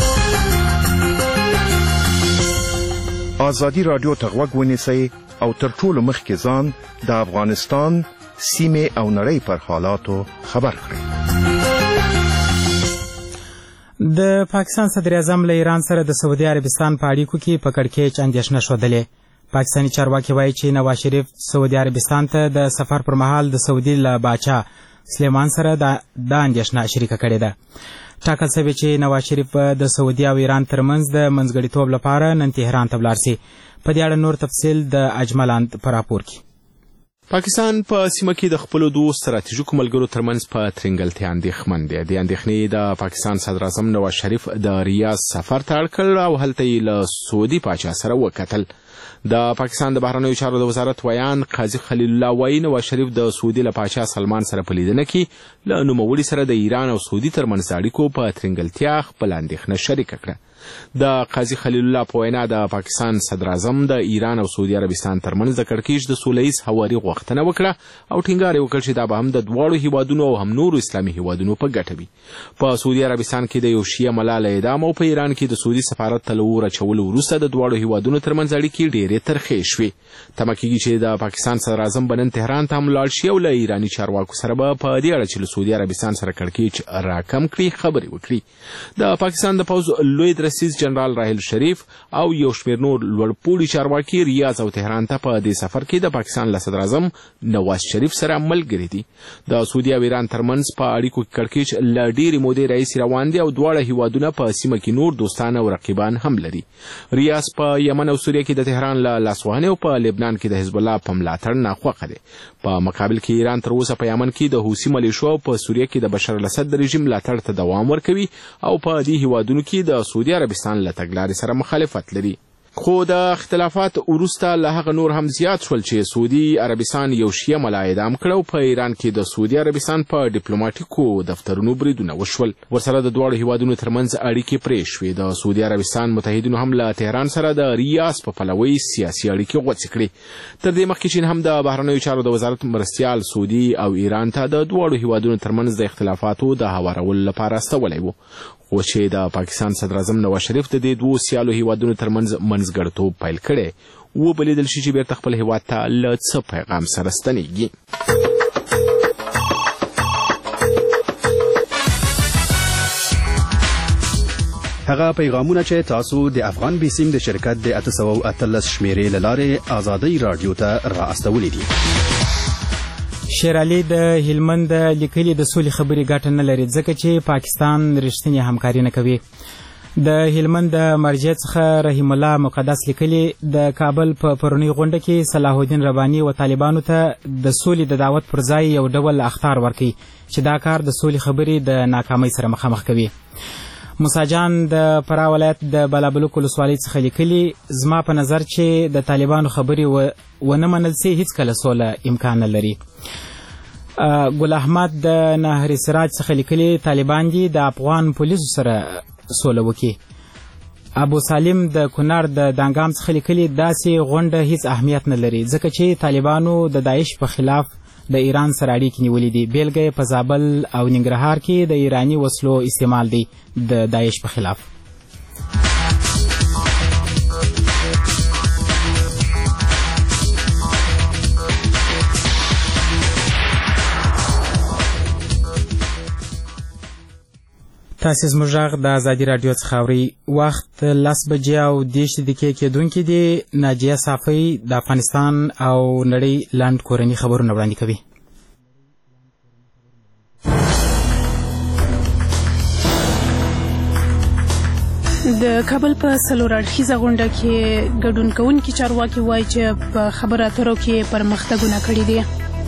ازادي راډیو ته غوږ ونیسئ او تر ټولو مخکې ځان د افغانستان سیمې او نړۍ پر حالاتو خبر کړئ. د پاکستان صدر اعظم له ایران سره د سعودي عربستان په اړیکو کې په کړکېچ اندېښنه ښودلې. پاکستاني چارواکي وایي چې نواز شریف سعودي عربستان ته د سفر پر مهال د سعودي له باچا سلیمان سره دا اندېښنه شریکه کړې ده. ټاکل شوې چې نواز شریف د سعودي او ایران ترمنځ د منځګړیتوب لپاره نن تهران ته ولاړ شي. په دې اړه نور تفصیل د اجملاند په راپور کې. پاکستان په سیمه کې د خپلو دوو ستراتیژیکو ملګرو ترمنځ په ترنګلتیا اندېښمن دی. د اندېښنې د پاکستان صدر اعظم نواز شریف د ریاض سفر ته اړ کړ او هلته یې له سعودي پاچا سره وکتل. د پاکستان د بهرنیو چارو د وزارت ویان قاضي خلیل الله وایي نواز شریف د سعودي له پاچا سلمان سره په لیدنه کې له نوموړي سره د ایران او سعودي ترمنځ اړیکو په ترنګلتیا خپل اندېښنه شریکه کړه. د قاضي خلیل الله په وینا د پاکستان صدر اعظم د ایران او سعودي عربستان ترمنځ د کړکېچ د سولهییز هواري غوښتنه وکړه او ټینګار یې وکړ چې دا به هم د دواړو هیوادونو او هم نورو اسلامي هیوادونو په ګټه وي. په سعودي عربستان کې د یو شیعه ملا له اعدام او په ایران کې د سعودي سفارت ته له اور اچولو وروسته د دواړو هیوادونو ترمنځ اړیکې ډېرې ترخې شوې. تمه کېږي چې د پاکستان صدر اعظم به نن تهران ته هم لاړ شي او له ایراني چارواکو سره به په دې اړه چې له سعودي عربستان سره کړکېچ راکم کړي خبرې وکړي. د پاکستان د پوځ لوی درسیز جنرال راحیل شریف او یو شمېر نور لوړپوړي چارواکي ریاض او تهران ته په دې سفر کې د پاکستان له صدر اعظم نواز شریف سره ملګري دي. د سعودي او ایران ترمنځ په اړیکو کې کړکېچ له ډېرې مودې راهیسې روان دي او دواړه هیوادونه په سیمه کې نور دوستان او رقیبان هم لري. ریاض په یمن او سوریه کې د تهران له لاسوهنې او په لبنان کې د حزب الله په ملاتړ ناخوښه دی. په مقابل کې ایران تر اوسه په یمن کې د حوثي ملیشو او په سوریه کې د بشار الاسد د رژیم ملاتړ ته دوام ورکوي او په دې هیوادونو کې د سعودي عربستان له تګلارې سره مخالفت لري. خو د اختلافات وروسته له هغه نور هم زیات شول چې سعودي عربستان یو شیعه ملا اعدام کړ او په ایران کې د سعودي عربستان په ډیپلوماټیکو دفترونو بریدونه وشول. ورسره د دواړو هیوادونو ترمنځ اړیکې پرې شوې. د سعودي عربستان متحدینو هم له تهران سره د ریاض په پلوي سیاسي اړیکې غوڅې کړې. تر دې مخکې چین هم د بهرنیو چارو د وزارت مرستیال سعودي او ایران ته د دواړو هیوادونو ترمنځ د اختلافاتو د هوارولو لپاره استولی و. خو چې د پاکستان صدر اعظم نواز شریف د دې دوو سیالو هیوادونو ترمنځ منځګړیتوب پیل کړی وبلیدل شي چې بیرته خپل هیواد ته له څه پیغام سره ستنیږي. هغه پیغامونه چې تاسو د افغان بیسیم د شرکت د 813 شمیرې له لارې ازادي راډیو ته را استولې دي. شیر علي د هلمند لیکلي د سولې خبرې ګټه نه لري ځکه چې پاکستان رښتینې همکاري نه کوي. د هلمند د مرجع څخه رحیم الله مقدس لیکلي د کابل په پرونی غونډه کې صلاح الدین رباني و طالبانو ته د سولې د دعوت پر ځای یو ډول اخطار ورکړي چې دا کار د سولې خبرې د ناکامۍ سره مخامخ کوي. موسی جان د فراه ولایت د بلابلوک ولسوالۍ څخه لیکلي زما په نظر چې د طالبانو خبرې ونه منل سي هیڅکله سوله امکان نه لري. ګل احمد د نهر سراج څخه لیکلي طالبان دي د افغان پولیسو سره سوله وکړي. ابو سالم د کونړ د دانګام څخه لیکلي داسې غونډه هیڅ اهمیت نه لري ځکه چې طالبانو د داعش په خلاف د ایران سره اړیکې نیولې دي. بیلګه یې په زابل او ننګرهار کې د ایراني وسلو استعمال دی د داعش په خلاف. تاسې زموږ غږ د ازادي راډیو څخه اورئ. وخت 10:30 کېدونکي دي. ناجیه صافی د افغانستان او نړۍ لنډ کورني خبرونه وړاندې کوي. د کابل په څلور اړخیزه غونډه کې ګډون کوونکي چارواکي وایي چې په خبرو اترو کې پرمختګونه کړي دي.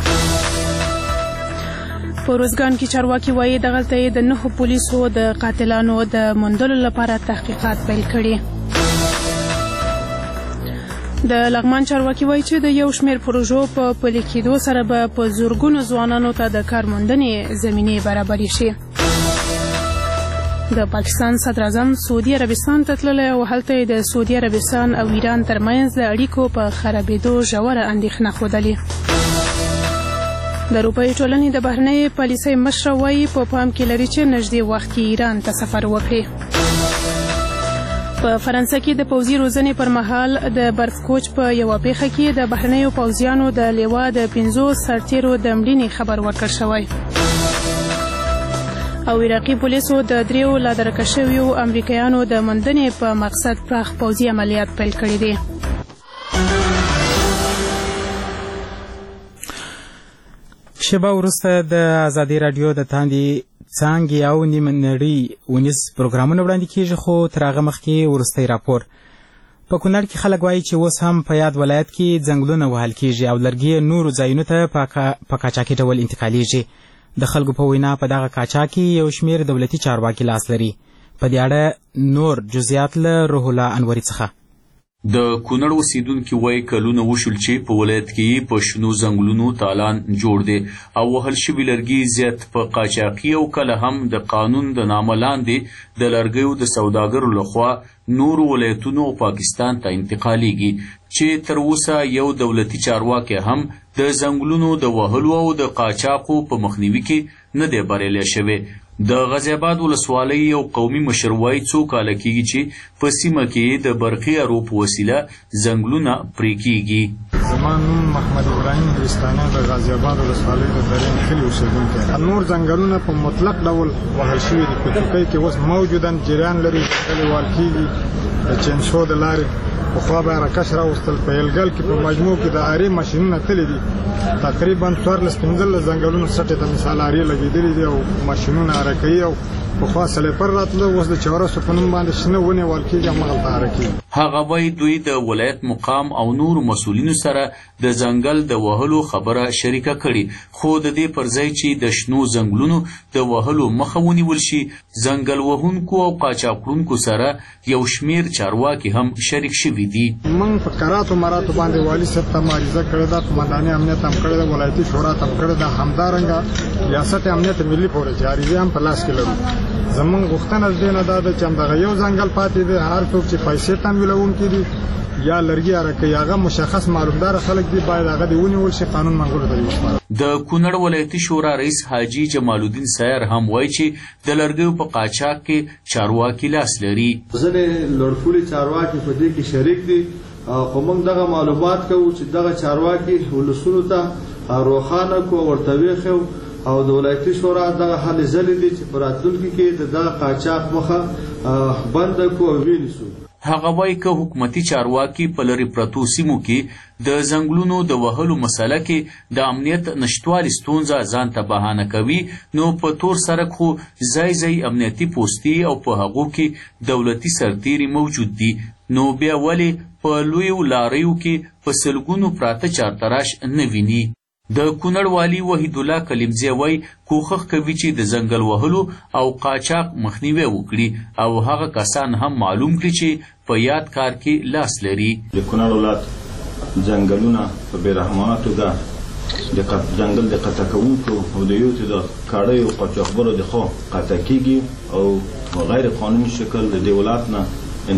په روزګان کې چارواکي وایي دغلته یې د 9 پولیسو د قاتلانو د موندلو لپاره تحقیقات پیل کړي. د لغمان چارواکي وایي چې د یو شمېر پروژو په پلي کېدو سره به په زرګونو ځوانانو ته د کار موندنې زمینې برابرې شي. د پاکستان صدر اعظم سعودي عربستان ته تللی او هلته یې د سعودي عربستان او ایران ترمنځ د اړیکو په خرابېدو ژوره اندېښنه ښودلې. د اروپایي ټولنې د بهرنۍ پالیسۍ مشره وایي په پام کې لري چې نږدې وخت کې ایران ته سفر وکړي. په فرانسه کې د پوځي روزنې پر مهال د برف کوچ په یوه پیښه کې د بهرنیو پوځیانو د لیوا د 5 سرتیرو د مړینې خبر ورکړ شوی. او عراقي پولیسو د 3 لا درکه شویو امریکایانو د موندنې په مقصد پراخ پوځي عملیات پیل کړي دي. شیبه وروسته د ازادي راډیو د تاندې څانګې او نیمه نړۍ ونیز پروګرامونه وړاندې کیږي، خو تر هغه مخکې وروستی راپور. په کونړ کې خلک وایي چې اوس هم په یاد ولایت کې ځنګلونه وهل کیږي او لرګي نورو ځایونو ته په قاچاقي ډول انتقالیږي. د خلکو په وینا په دغه قاچاق کې یو شمېر دولتي چارواکي لاس لري. په دې اړه نور جزئیات له روح الله انوري څخه. د کونړ اوسیدونکي وایي کلونه وشول چې په ولایت کې په شنو ځنګلونو تالان جوړ دی او وهل شوي لرګي زیات په قاچاقي او کله هم د قانون د نامه لاندې د لرګیو د سوداګرو لخوا نورو ولایتونو او پاکستان ته انتقالیږي چې تر اوسه یو دولتي چارواکی هم د ځنګلونو د وهلو او د قاچاقو په مخنیوي کې نه دی بریالی شوی. د غازی آباد ولسوالۍ یو قومي مشر وایي څو کاله کېږي چې په سیمه کې د برقي ارو په وسیله ځنګلونه پرې کېږي. زما نوم محمد ابراهیم درستاني د غازی آباد ولسوالۍ د درین کلي اوسېدونکی. نور ځنګلونه په مطلق ډول وهل شوي دي. په چوکۍ کې اوس موجودا جریان لري، ډلې وال کېږي د چینسو د لارې. پخوا به راکش راوستل. په یلګل کې په مجموع کې د ارې ماشینونه تللي دي. تقریبا 14-15 ځنګلونو سټې ته مثال ارې لګېدلي دي او ماشینونه اره کوي. او پخوا سلیپر راتله، اوس د چورسو په نوم باندې شنه ونې وال کېږي، همغلته اره کېږي. هغه وایي دوی د ولایت مقام او نورو مسؤلینو سره د ځنګل د وهلو خبره شریکه کړي، خو د دې پر ځای چې د شنو ځنګلونو د وهلو مخه ونیول شي، ځنګل وهونکو او قاچاقونکو سره یو شمېر چارواکي هم شریک شوي دي. موږ په کراتو مراتو باندې والي صاحب ته معرضه کړې ده، قمنداني امنیت هم کړې ده، ولایتي شورا ته هم کړې ده، همدارنګه ریاست امنیت ملي پورې چې عریضې هم په لاس کې لرو. زمونږ غوښتنه د دې نه دا ده چې همدغه یو ځنګل پاتې دی. هر څوک چې پیسې تمویلونکي دي یا لرګي اره کوي، هغه مشخص معلومدار خلک دي، باید هغه دې ونیول شي، قانون منګولو ته وسپارل. د کونړ ولایتي شورا رئیس حاجي جمال الدین سیر هم وایي چې د لرګیو په قاچاق کې چارواکي لاس لري. ځینې لوړپوړي چارواکي په دې کې شریک دي، خو موږ دغه معلومات کوو چې دغه چارواکي ولسونو ته روښانه کو ورته ویښو او د ولایتي شورا دغه هلې ځلې دي چې په راتلونکي کې د دغه قاچاق مخه بنده کو او وینیسو. هغه وایي که حکومتي چارواکي په لرې پرتو سیمو کې د ځنګلونو د وهلو مسله کې د امنیت نشتوالي ستونزه ځان ته بهانه کوي، نو په تور سرک خو ځای ځای امنیتي پوستي او په هغو کې دولتي سرتیري موجود دي، نو بیا ولې په لویو لاریو کې په سلګونو پراته چارتراش نه ویني. د کونړ والي وحید الله کلیمزی وایي کوښښ کوي چې د ځنګل وهلو او قاچاق مخنیوی وکړي او هغه کسان هم معلوم کړي چې په یاد کار کې لاس لري. د کونړ ولایت ځنګلونه په بېرحمانه توګه د ځنګل د قطع کوونکو او د یو د کاړیو قاچاقبرو د خوا قطع کېږي او غیر قانوني شکل د دې ولایت نه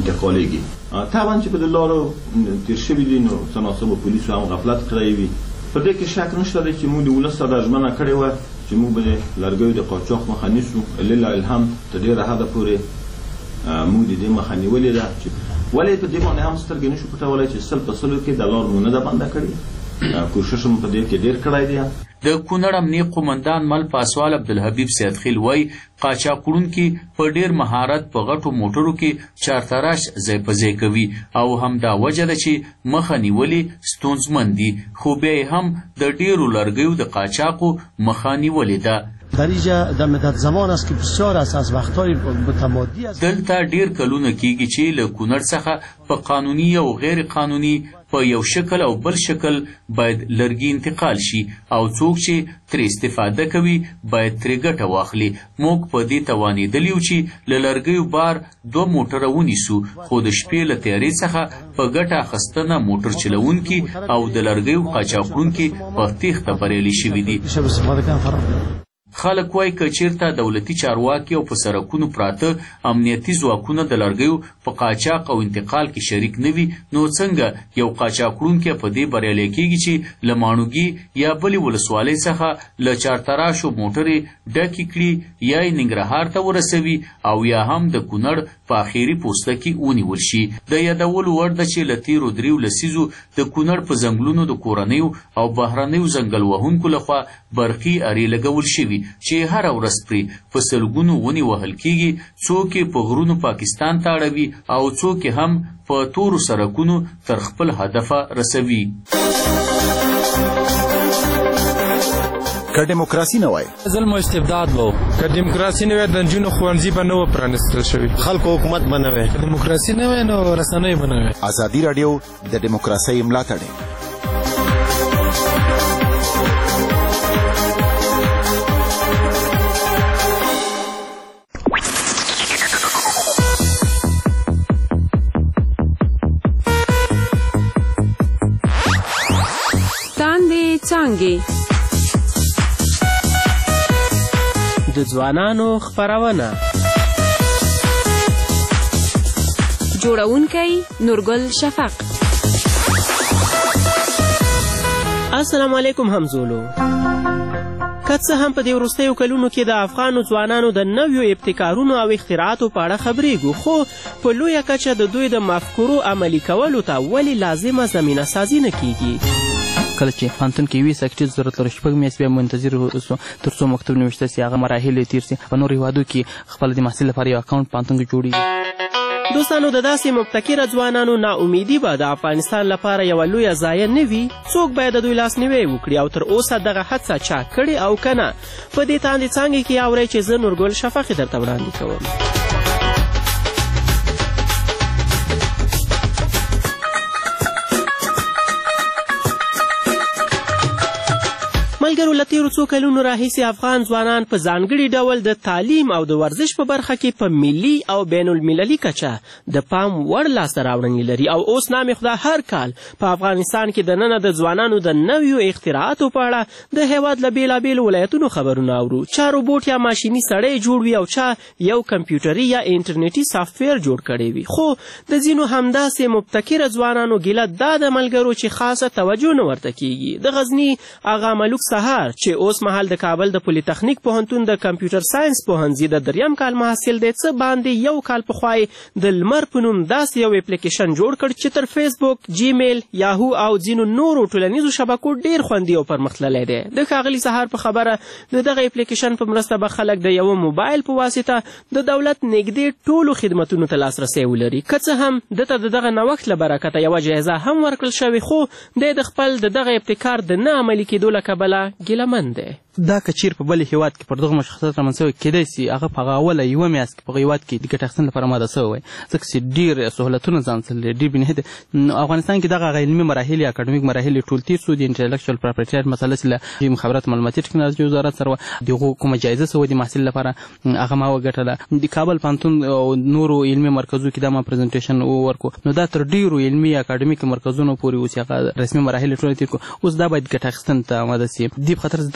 انتقالیږي. طبعا چې په دې لارو تېر شوي دي، نو تناسب پولیسو هم غفلت کړی وي په دې کې شک نشته دی چې موږ د ولس سره ژمنه کړې وه چې موږ به د لرګیو د قاچاق مخه نیسو. لله الحمد تر ډېره حده پورې موږ د دې مخه نیولې ده. چې ولې په دې باندې هم سترګې نشو پټولی چې 100% کې د لار مو نه ده بنده کړې. کوشش هم په دې کې ډېر کړی دی. د کونړ امنیه قومندان مل پاسوال عبدالحبیب سیدخیل وایي قاچاق وړونکي په ډېر مهارت په غټو موټرو کې چارتراش ځای په ځای کوي او همدا وجه ده چې مخه نیولې ستونزمن دي، خو بیا یې هم د ډېرو لرګیو د قاچاقو مخه نیولې ده. در اینجا در مدت زمان است که بسیار است از وقتهای متمادی است. دلته ډېر کلونه کیږي چې له کونړ څخه په قانوني او غیر قانوني په یو شکل او بل شکل باید لرګي انتقال شي او څوک چې ترې استفاده کوي باید ترې ګټه واخلي. موږ په دې توانېدلي یو چې له لرګیو بار 2 موټره ونیسو، خو د شپې له تیارې څخه په ګټه اخیستنه موټر چلوونکي او د لرګیو قاچاق وړونکي په تېښته بریالي شوي دي. خلک وایي که چیرته دولتي چارواکي او په سړکونو پراته امنیتي ځواکونه د لرګیو په قاچاق او انتقال کې شریک نه وي، نو څنګه یو قاچاق وړونکی په دې بریالی کېږي چې له ماڼوګي یا بلې ولسوالۍ څخه له چارتراشو موټرې ډکې کړي یا یې ننګرهار ته ورسوي او یا هم د کونړ په اخري پوسته کې ونیول شي. د یادولو وړ ده چې له تېرو 3 لسیزو د کونړ په ځنګلونو د کورنیو او بهرنیو ځنګل وهونکو لخوا برقي ارې لګول شوي چې هر ورځ پرې په سلګونو ونې وهل کېږي. څوک یې په غرونو پاکستان ته اړوي او څوک یې هم په تورو سړکونو تر خپل هدفه رسوي. که دیموکراسي نه وای ظلم او استبداد وو، که دیموکراسي نه وای د نجونو ښوونځي به نه و پرانیستل شوي، خلکو حکومت به نه وای، که دیموکراسي نه وای نو رسنۍ به نه وای. ازادي راډیو د دیموکراسۍ ملاتړ. څانګې د ځوانانو خپرونه. جوړونکی نورګل شفق. السلام علیکم همزولو. که څه هم په دې وروستیو کلونو کې د افغانو ځوانانو د نویو ابتکارونو او اختراعاتو په اړه خبرېږو، خو په لویه کچه د دوی د مفکورو عملي کولو ته ولې لازمه زمینه سازي نه کیږي؟ کله چې پوهنتون کې وي سکټیز ضرورت لري 6 میاشتې بیا منتظر اوسو تر څو مکتوب نوشته سي، هغه مراحل یې تیر سي. په نورو هیوادو کې خپل د محصل لپاره یو اکاونټ پوهنتون کې جوړېږي. دوستانو د داسې مبتکره ځوانانو ناامیدي به د افغانستان لپاره یوه لویه ضایع نه وي. څوک باید د دوی لاسنیوی وکړي او تر اوسه دغه هڅه چا کړې او که نه؟ په دې تاندې څانګې کې اورئ چې زه نورګل شفق درته وړاندې کوم. ملګرو، له تېرو څو کلونو راهیسې افغان ځوانان په ځانګړي ډول د تعلیم او د ورزش په برخه کې په ملي او بین المللي کچه د پام وړ لاسته راوړنې لري او اوس نامې خدا هر کال په افغانستان کې دننه د ځوانانو د نویو اختراعاتو په اړه د هیواد له بېلابېلو ولایتونو خبرونه اورو. چا روبوټ یا ماشیني سړی جوړ وي او چا یو کمپیوټري یا انټرنیټي سافټویر جوړ کړی وي. خو د ځینو همداسې مبتکره ځوانانو ګیله دا د ملګرو چې خاصه توجه نه ورته کیږي. د غزني آغا ملوک سهار چې اوس مهال د کابل د پولی تخنیک پوهنتون د کمپیوټر ساینس پوهنځي د 3م کال محصل دی، څه باندې یو کال پخوا د لمر په نوم داسې یو اپلیکیشن جوړ کړ چې تر فیسبوک، جیمیل، یاهو او ځینو نورو ټولنیزو شبکو ډیر خوندي او پرمختللی دی. د ښاغلي سهار په خبره د دغه اپلیکیشن په مرسته به خلک د یوه موبایل په واسطه د دولت نږدې ټولو خدمتونو ته لاسرسی ولري. که څه هم دته د دغه نوښت له برکته یوه جایزه هم ورکړل شوې، خو دی د خپل د دغه ابتکار د نه عملي کېدو له کبله ګیلهمن دی. دا که چیر په بل هیواد کې پر دغه مشخصات رامنځته شوی کېدای سي هغه په هغه اوله یوه میاشت کې په هغه هیواد کې د ګټې اخیستنې لپاره آماده شوی وای، ځکه چې ډېر سهولتونه ځان سره لري، ډېر بېنهایته. افغانستان کې دغه علمي مراحل یا اکاډمیک مراحل تېر تېر شو. د انټلیکچوال پراپرټي رایټ مسله چې له مخابرات معلوماتي ټکنالوژي وزارت سره وه، د هغو کومه جایزه شوې د محصل لپاره هغه ما وګټله. د کابل پوهنتون او نورو علمي مرکزو کې دا ما پرزنټیشن وورکړو، نو دا تر ډېرو علمي اکاډمیک مرکزونو پورې اوس هغه رسمي مراحل ټول تېر کړو. اوس دا باید ګټه اخیستنې ته آماده سي. دې په خاطر دغلته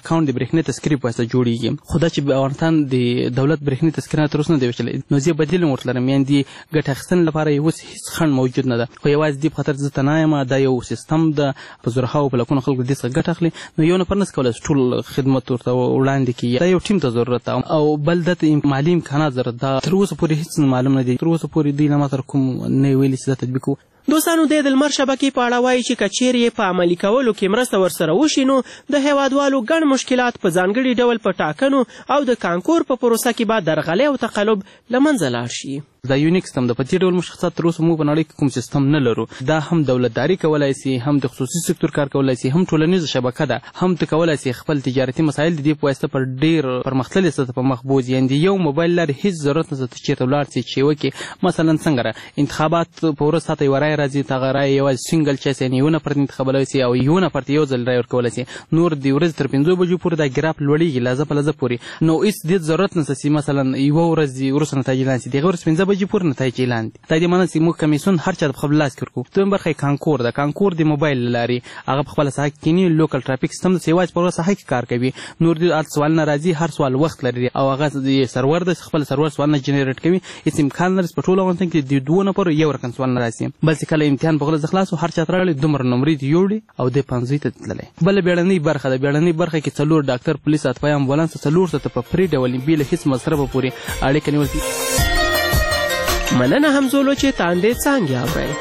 اکاونټ د برېښنایي تذکرې په واسطه جوړیږي. خو دا چې افغانستان د دولت برېښنایي تذکره تر اوسه نه دی ویشلی، نو زه بدیل ورته لرم، یعنې د ګټه اخیستنې لپاره یې اوس هېڅ خنډ موجود نه ده. خو یوازې دې په خاطر زه تنها یم، دا یو سیستم ده، په زرهاوو په لکونو خلکو دې څخه ګټه اخلي، نو یو نفر نشي کولی ټول خدمت ورته وړاندې کړي. دا یو ټیم ته ضرورت ده، او بل دته مالي امکانات ضرورت ده. تر اوسه پورې هېڅ معلوم نه دي، تر اوسه پورې دوی له ما سره کوم نه ویلي چې دا تطبیق کړو. دوستانو د لمر شبکې په اړه وایي چې که چیرې په عملي کولو کې مرسته ورسره وشي، نو د هیوادوالو ګڼ مشکلات په ځانګړي ډول په ټاکنو او د کانکور په پروسه کې به درغلۍ او تقلب له منځه لاړ شي. دا یونیک سیستم ده. په دې ډول مشخصات تر اوسه موږ په نړۍ کې کوم سیستم نه لرو. دا هم دولتداري کولی سي، هم د خصوصي سکتور کار کولی سي، هم ټولنیزه شبکه ده، هم ته کولی سي خپل تجارتي مسایل د دې په واسطه پر ډېر پرمختللې سطح په مخ بوځي. یعنې د یو موبایل لارې هېڅ ضرورت نشته چې چېرته ولاړ سي چې وکړي. مثلا څنګه انتخابات په ورځ تا ته یوه رایه راځي، ته هغه رایه یوازې سینګل چایس، یعنې یو نفر ته انتخابولی سي او یو نفر ته یو ځل رایه ورکولی سي. نور د ورځې تر 5 بجو پورې دا ګراف لوړېږي لحظه په لحظه پورې، نو هېڅ دې ضرورت نشته چې مثلا یوه ورځ وروسته نتایج اعلان سي، د هغې ورځ 5 بجې پورې نتایج اعلان دي. دا دې معنی چې موږ کمیسیون هر چا په خپل لاس کې ورکوو. دویم برخه یې کانکور ده. کانکور د موبایل له لارې هغه په خپله ساحه کې کیني، لوکل ټرافیک سیستم ده چې یوازې په هغه ساحه کې کار کوي. نور دې هلته سوالونه راځي، هر سوال وخت لري او هغه د سرور ده چې خپل سرور سوالونه جنریټ کوي. هېڅ امکان نه لري په ټول افغانستان کې د 2 نفرو یو رقم سوالونه راسي. بل چې کله امتحان په غلط خلاص هر چا ته راغلی دومره نمرې دې یوړي او دې 5 ته تللی. بله بیړنۍ برخه ده. بیړنۍ برخه کې 4 ډاکټر، پولیس، اطفایي امبولانس 400 ته په فري ډول بې له هېڅ مصرفه پورې اړیکه نیول کېږي. مننه همزولو چې تاندې څانګې اورئ.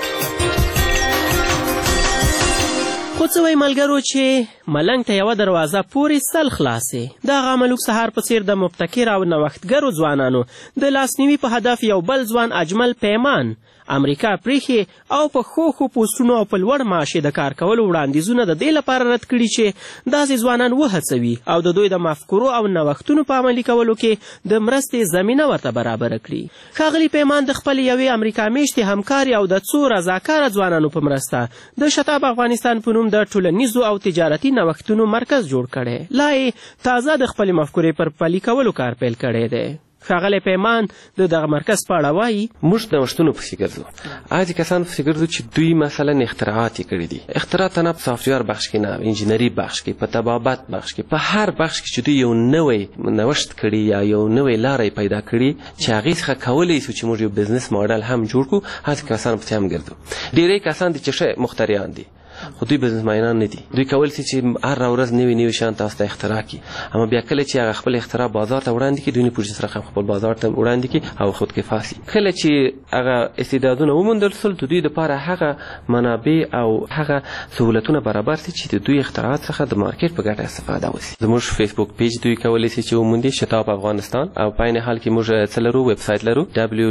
خو څه وایي ملګرو چې ملنګ ته یوه دروازه پورې سل خلاصې. د هغه ملوک سهار په څېر د مبتکر او نوښتګرو ځوانانو د لاسنیوي په هدف یو بل ځوان اجمل پیمان امریکا پریښې او په ښو پوسټونو او په لوړ معاش د کار کولو وړاندیزونه د دې لپاره رد کړي چې داسې ځوانان وهڅوي او د دوی د مفکورو او نوښتونو په عملي کولو کې د مرستې زمینه ورته برابره کړي. ښاغلي پیمان د خپلې یوې امریکا میشتې همکاري او د څو رضاکاره ځوانانو په مرسته د شتاب افغانستان په نوم د ټولنیزو او تجارتي نوښتونو مرکز جوړ کړی. لا یې تازه د خپلې مفکورې پر پلي کولو کار پیل کړی دی. ښاغلی پیمان د دغه مرکز په اړه وایي موږ نوښتونو پسې ګرځو. هغه کسان پسې ګرځو چې دوی مثلا اختراعات یې کړي دي. اختراعات نه په سافټویر بخش کې نه، انجینري بخش کې، په طبابت بخش کې، په هر بخش کې چې دوی یو نوی نوښت کړي یا یو نوی لاره پیدا کړي چې هغې څخه کولی شو چې موږ یو بزنس ماډل هم جوړ کړو، هغه کسان پسې هم ګرځو. ډېری کسان دي چې ښه مخترعان دي خو دوی بزنسمینان نه دي. دوی کولی شي چې هر ورځ نوي شیان تاسو ته اختراع کړي، اما بیا کله چې هغه خپل اختراع بازار ته وړاندې کړي دوی نه پوهېږي سره خپل بازار ته وړاندې کړي او خودکفا شي. کله چې هغه استعدادونه وموندل شول د دوی دپاره هغه منابع او هغه سهولتونه برابر شي چې د دوی اختراعات څخه د مارکیټ په ګټه استفاده وشي. زموږ فیسبوک پیج دوی کولی شي چې وموندي شتاب افغانستان، او په عین حال کې موږ څه لرو، ویب سایټ لرو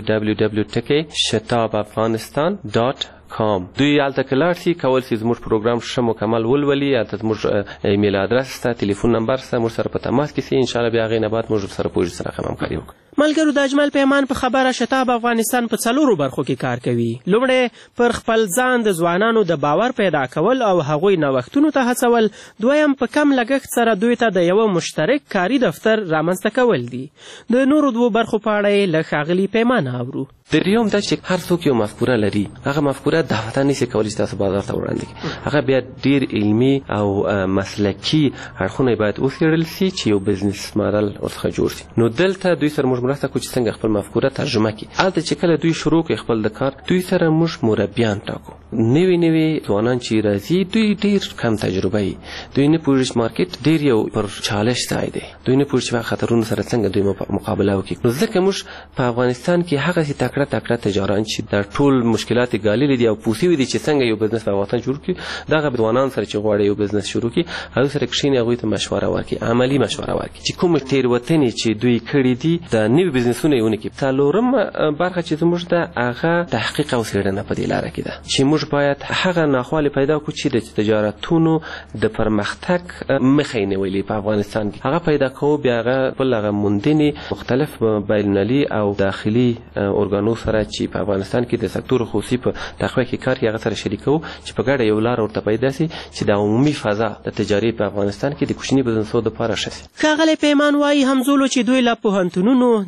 www.shatabafghanistan.com. دوی هلته که لاړ شي کولی شي زموږ پروګرام ښه مکمل ولولي. هلته زموږ ایمیل ادرس شته، تلیفون نمبر شته، موږ سره په تماس کې شي. انشاءالله بیا هغې نه بعد موږ سره پوهېږو سره همکاري وکړو. ملګرو د اجمل پیمان په خبره شتاب افغانستان په 4 برخو کې کار کوي. لومړی پر خپل ځان د ځوانانو د باور پیدا کول او هغوی نوښتونو ته هڅول. دویم په کم لګښت سره دوی ته د یوه مشترک کاري دفتر رامنځته کول دي. د نورو 2 برخو په اړه یې له ښاغلي پیمان اورو. دریم دا چې هر څوک یو مفکوره لري، هغه مفکوره دعوتا نشي کولی چې تاسو بازار ته وړاندې کړي. هغه بیا ډېر علمي او مسلکي اړخونه باید وڅېړل شي چې یو بزنس ماډل ورڅخه جوړ شي. نو دلته دوی سره موږ مرسته کوو چې څنګه خپل مفکوره ترجمه کړي. هلته چې کله دوی شروع کړي خپل د کار، دوی سره موږ مربیان ټاکو. نوي ځوانان چې راځي دوی ډېر کم تجربه وي، دوی نه پوهېږي چې مارکیټ ډېر یو پر چالش ځای دی، دوی نه پوهېږي چې په خطرونو سره څنګه دوی مقابله وکړي. نو ځکه موږ په افغانستان کې هغسې تکړه تجاران چې دا ټول مشکلات ګاللي دي او پوسي دي چې څنګه یو بزنس په افغانستان جوړ کړي، دغه ځوانان سره چې غواړي یو بزنس شروع کړي هغوی سره کښېني، هغوی ته مشوره ورکړي، عملي مشوره ورکړي چې کومې تېروتنې چې دوی کړي دي د نوي بزنسونه یې ونه کړي. څلورم برخه چې زموږ ده هغه تحقیق او څېړنه په دې لاره کې ده چې موږ باید هغه ناخوالې پیدا کړو چې د تجارتونو د پرمختګ مخه یې نیولې په افغانستان کې، هغه پیدا کوو. بیا هغه بل هغه موندنې مختلف بینالمللي او داخلي ارګانو سره چې په افغانستان کې د سکتور خصوصي په تقویه کې کار کوي هغه سره شریکو چې په ګډه یو لار ورته پیدا شي چې د عمومي فضا د تجارت په افغانستان کې د کوچني بزنسونو لپاره ښه شي. ښاغلی پیمان وایي همزولو چې دوی له پوهنتونونو،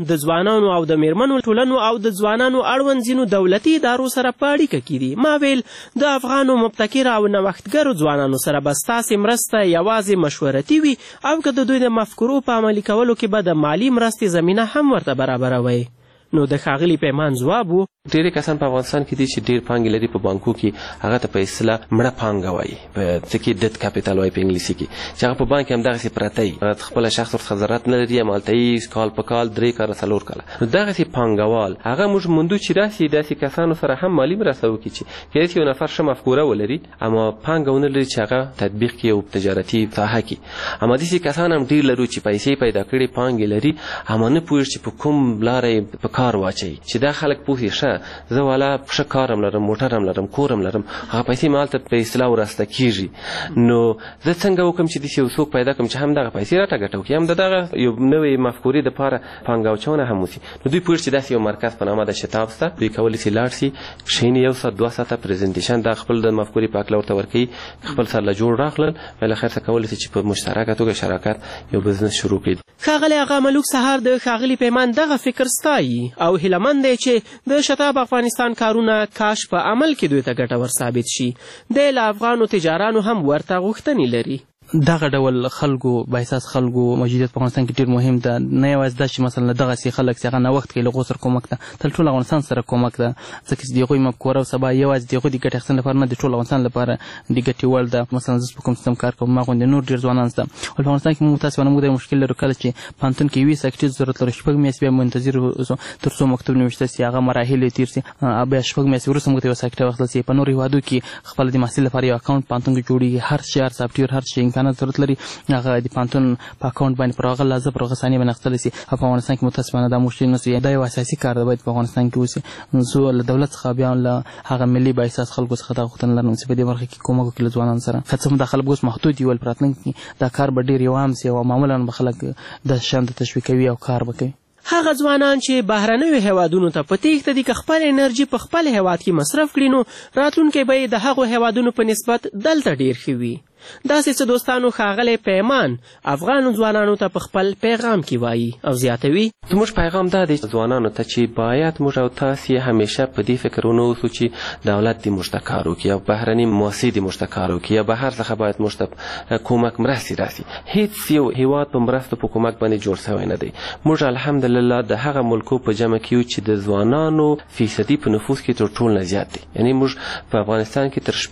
د ځوانانو او د میرمنو ټولنو او د ځوانانو اړوند ځینو دولتي ادارو سره په اړیکه کې دي. ما ویل د افغانو مبتکر او نوښتګرو ځوانانو سره به ستاسې مرسته یوازې مشورتي وي او که د دوی د مفکورو په عملي کولو کې به د مالي مرستې زمینه هم ورته برابروئ. نو د ښاغلي پیمان ځواب و ډېری کسان په افغانستان کې دي چې ډېر پانګې لري په بانکو کې هغه ته په اصطلاح مړه پانګه وایي په څه کې ډیت کاپیټال وایي په انګلیسي کې چې هغه په بانک کې همدغسې پرته وي خپله شخص ورڅخه ضرورت نه لري همالته یي کال په کال 3 کاله 4 کاله نو دغسې پانګوال هغه موږ موندو چې داسې کسانو سره هم مالي مرسته وکړي چې کیدای شي یو نفر ښه مفکوره ولري اما پانګه ونه لري چې هغه تطبیق کړي او تجارتي ساحه کې اما داسې کسان هم ډېر لرو چې پیسې پیدا کړي پانګې لري اما نه پوهېږي چې په کوم لاره یې په کار واچوي چې دا خلک پوه شي ښه زه والا ښه کار هم لرم موټر هم لرم کور هم لرم هغه پیسې ما هلته په اصطلاح وراسته کېږي نو زه څنګه وکړم چې داسې یو څوک پیدا کړم چې هم دغه پیسې راته ګټه وکړي هم د دغه یو نوې مفکورې دپاره پانګه اچونه هم وشي نو دوی پوهېږي چې داسې یو مرکز په نامه د شتاب شته دوی کولی شي لاړ شي کښېني 1 ساعت 2 ساعته پرزنټیشن دا خپل د مفکورې په هکله ورته ورکوي خپل سر له جوړ راغلل بالاخره څه کولی شي چې په مشترکه توګه شراکت یو بزنس شروع کړي. ښاغلی آغا ملوک سهار د ښاغلي پیمان دغه فکر ستایي او هیلهمند دی چې د شتاب افغانستان کارونه کاش په عمل کې دوی ته ګټور ثابت شي. دی له افغانو تجارانو هم ورته غوښتنې لري. دغه ډول خلکو باحساس خلکو موجودیت په افغانستان کې ډېر مهم ده نه یوازې دا چې مثلا دغسې خلک چې هغه نوښت کوي له هغو سره کومک ده تل ټول افغانستان سره کومک ده ځکه چې د هغوی مفکوره او سبا یوازې د هغوی د ګټې اخیستنې لپاره نه د ټول افغانستان لپاره د ګټې وړ ده. مثلا زه په کوم سیستم کار کوم ما غوندې نور ډېر ځوانان شته په افغانستان کې متاسفانه موږ د مشکل لرو کله چې پوهنتون کې یوې سکټې ضرورت لرو 6 میاشتې بیا منتظر اوسو تر څو مکتوب نوشته شي هغه مراحل یې تېر شي بیا 6 میاشتې وروسته موږ ته یوه سکټه واخیستل شي. په نورو هېوادو کې خپله د محصل لپاره یو اکاونټ پوهنتون کې جوړېږي هر شي هر سافټویر هر شي امکانات ضرورت لري هغه د پوهنتون په اکاونټ باندې پر هغه لحظه پر هغه ثانیه باندې اخیستلی شي. په افغانستان کې متاسفانه دا مشکل نشته دا یو اساسي کار دی باید په افغانستان کې وشي. زه له دولت څخه بیا له هغه ملي بااحساس خلکو څخه دا غوښتنه لرم چې په دې برخه کې کومک وکړي له ځوانانو سره که څه هم دا خلک اوس محدود دي ول په راتلونکي کې دا کار به ډېر یو عام شي او معمولا به خلک داسې شیانو ته تشویقوي او کار به کوي. هغه ځوانان چې بهرنیو هیوادونو ته په تېښته دي که خپل انرژي په خپل هیواد کې مصرف کړي نو راتلونکی به یې د هغو هیوادونو په نسبت دلته ډېر ښه وي. داسې څه دوستانو ښاغلی پیمان افغانو ځوانانو ته په خپل پیغام کې وایي او زیاتوي زموږ پیغام دا دی ځوانانو ته چې باید موږ او تاسې همیشه په دې فکر ونه اوسو چې دولت دې موږ ته کار وکړي یا بهرني مؤسسې دې موږ ته کار وکړي یا بهر څخه باید موږ ته کومک مرستې راسي. هیڅ یو هیواد په مرستو په کومک باندې جوړ شوی نه دی. موږ الحمدلله د هغه ملکو په جمع کې یو چې د ځوانانو فیصدي په نفوس کې تر ټولو نه زیات دی. یعنې موږ په افغانستان کې تر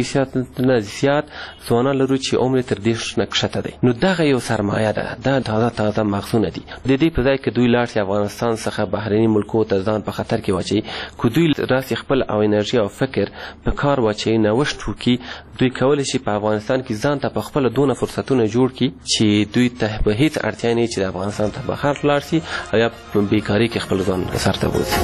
80% نه زیات ځوانان لرو چې عمر تر 10 نه کښته دی. نو دغه یو سرمایه ده دا تازه مغزونه دي. د دې په ځای کې دوی لاړ شي افغانستان څخه بهرني ملکو ته ځان په خطر کې واچوي که دوی راسي خپل او انرژي او فکر په کار واچوي نوښت وکړي دوی کولی شي په افغانستان کې ځان ته په خپله دونه فرصتونه جوړ کړي چې دوی ته به هیڅ اړتیا نه وي چې د افغانستان ته بهر لاړ شي او یا په بیکاري کې خپل ځان سر ته بوځي.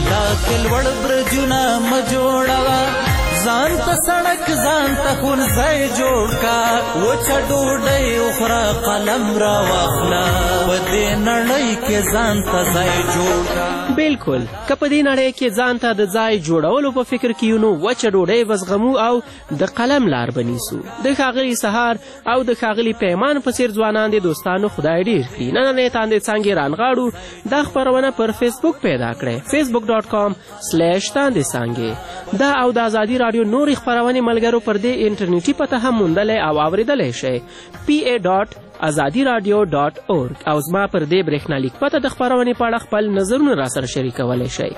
ځان ته سړک ځان ته ښوونځی جوړ کا وچه ډوډۍ وخوره قلم را واخله په دې نړۍ کې ځان ته ځای جوړ کا. بلکل که په دې نړۍ کې ځان ته د ځای جوړولو په فکر کې یو نو وچه ډوډۍ وزغمو او د قلم لار بنیسو. د ښاغلي سهار او د ښاغلي پیمان په څېر ځوانان د دوستانو خدای ډېر کړي. نننۍ تاندې څانګې رانغاړو دا خپرونه پر فیسبوک پیدا کړئ facebook.com/تاندې څانګې. دا او د ازادي راډیو نورې خپرونې ملګرو پر دې انټرنیټي پته هم موندلی او اورېدلی شئ pa.azadiradio.org او زما پر دې برېښنالیک پته د خپرونې په اړه خپل نظرونه راسره شریکولی شئ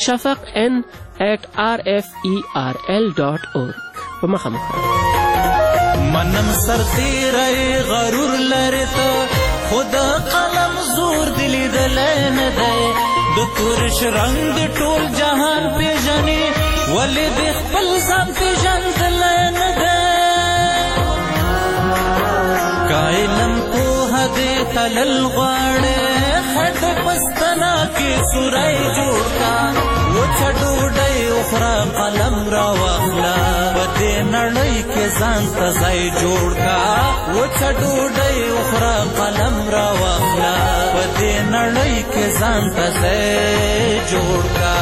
shafaq@rferl.org. په مخه منم سرتیری غرور لري ته خود قلم زور دی لیدلی نه دی د تورش رنګ د ټول جهان پیژني ولې د خپل ځان پیژندلی نه دی که علم پوهه دې تلل غواړې خټ پستنا کې سوری جوړ کا وچه ډوډۍ وخوره قلم را واخله په دې نړۍ کې ځان ته ځای جوړ کا وچه ډوډۍ وخوره قلم را واخله په دې نړۍ کې ځان ته ځای جوړ کا.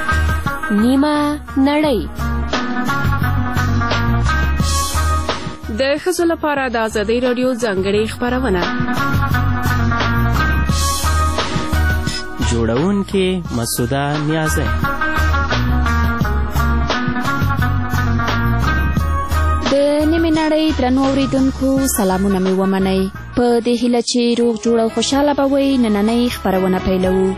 نیمه نړۍ د ښځو لپاره د ازادۍ راډیو ځانګړې خپرونه. جوړونکې مسعوده نیازی. د نیمې نړۍ درنو اورېدونکو سلامونه مې ومنئ. په دې هیله چې روغ جوړ او خوشحاله به وئ نننۍ خپرونه پیلوو.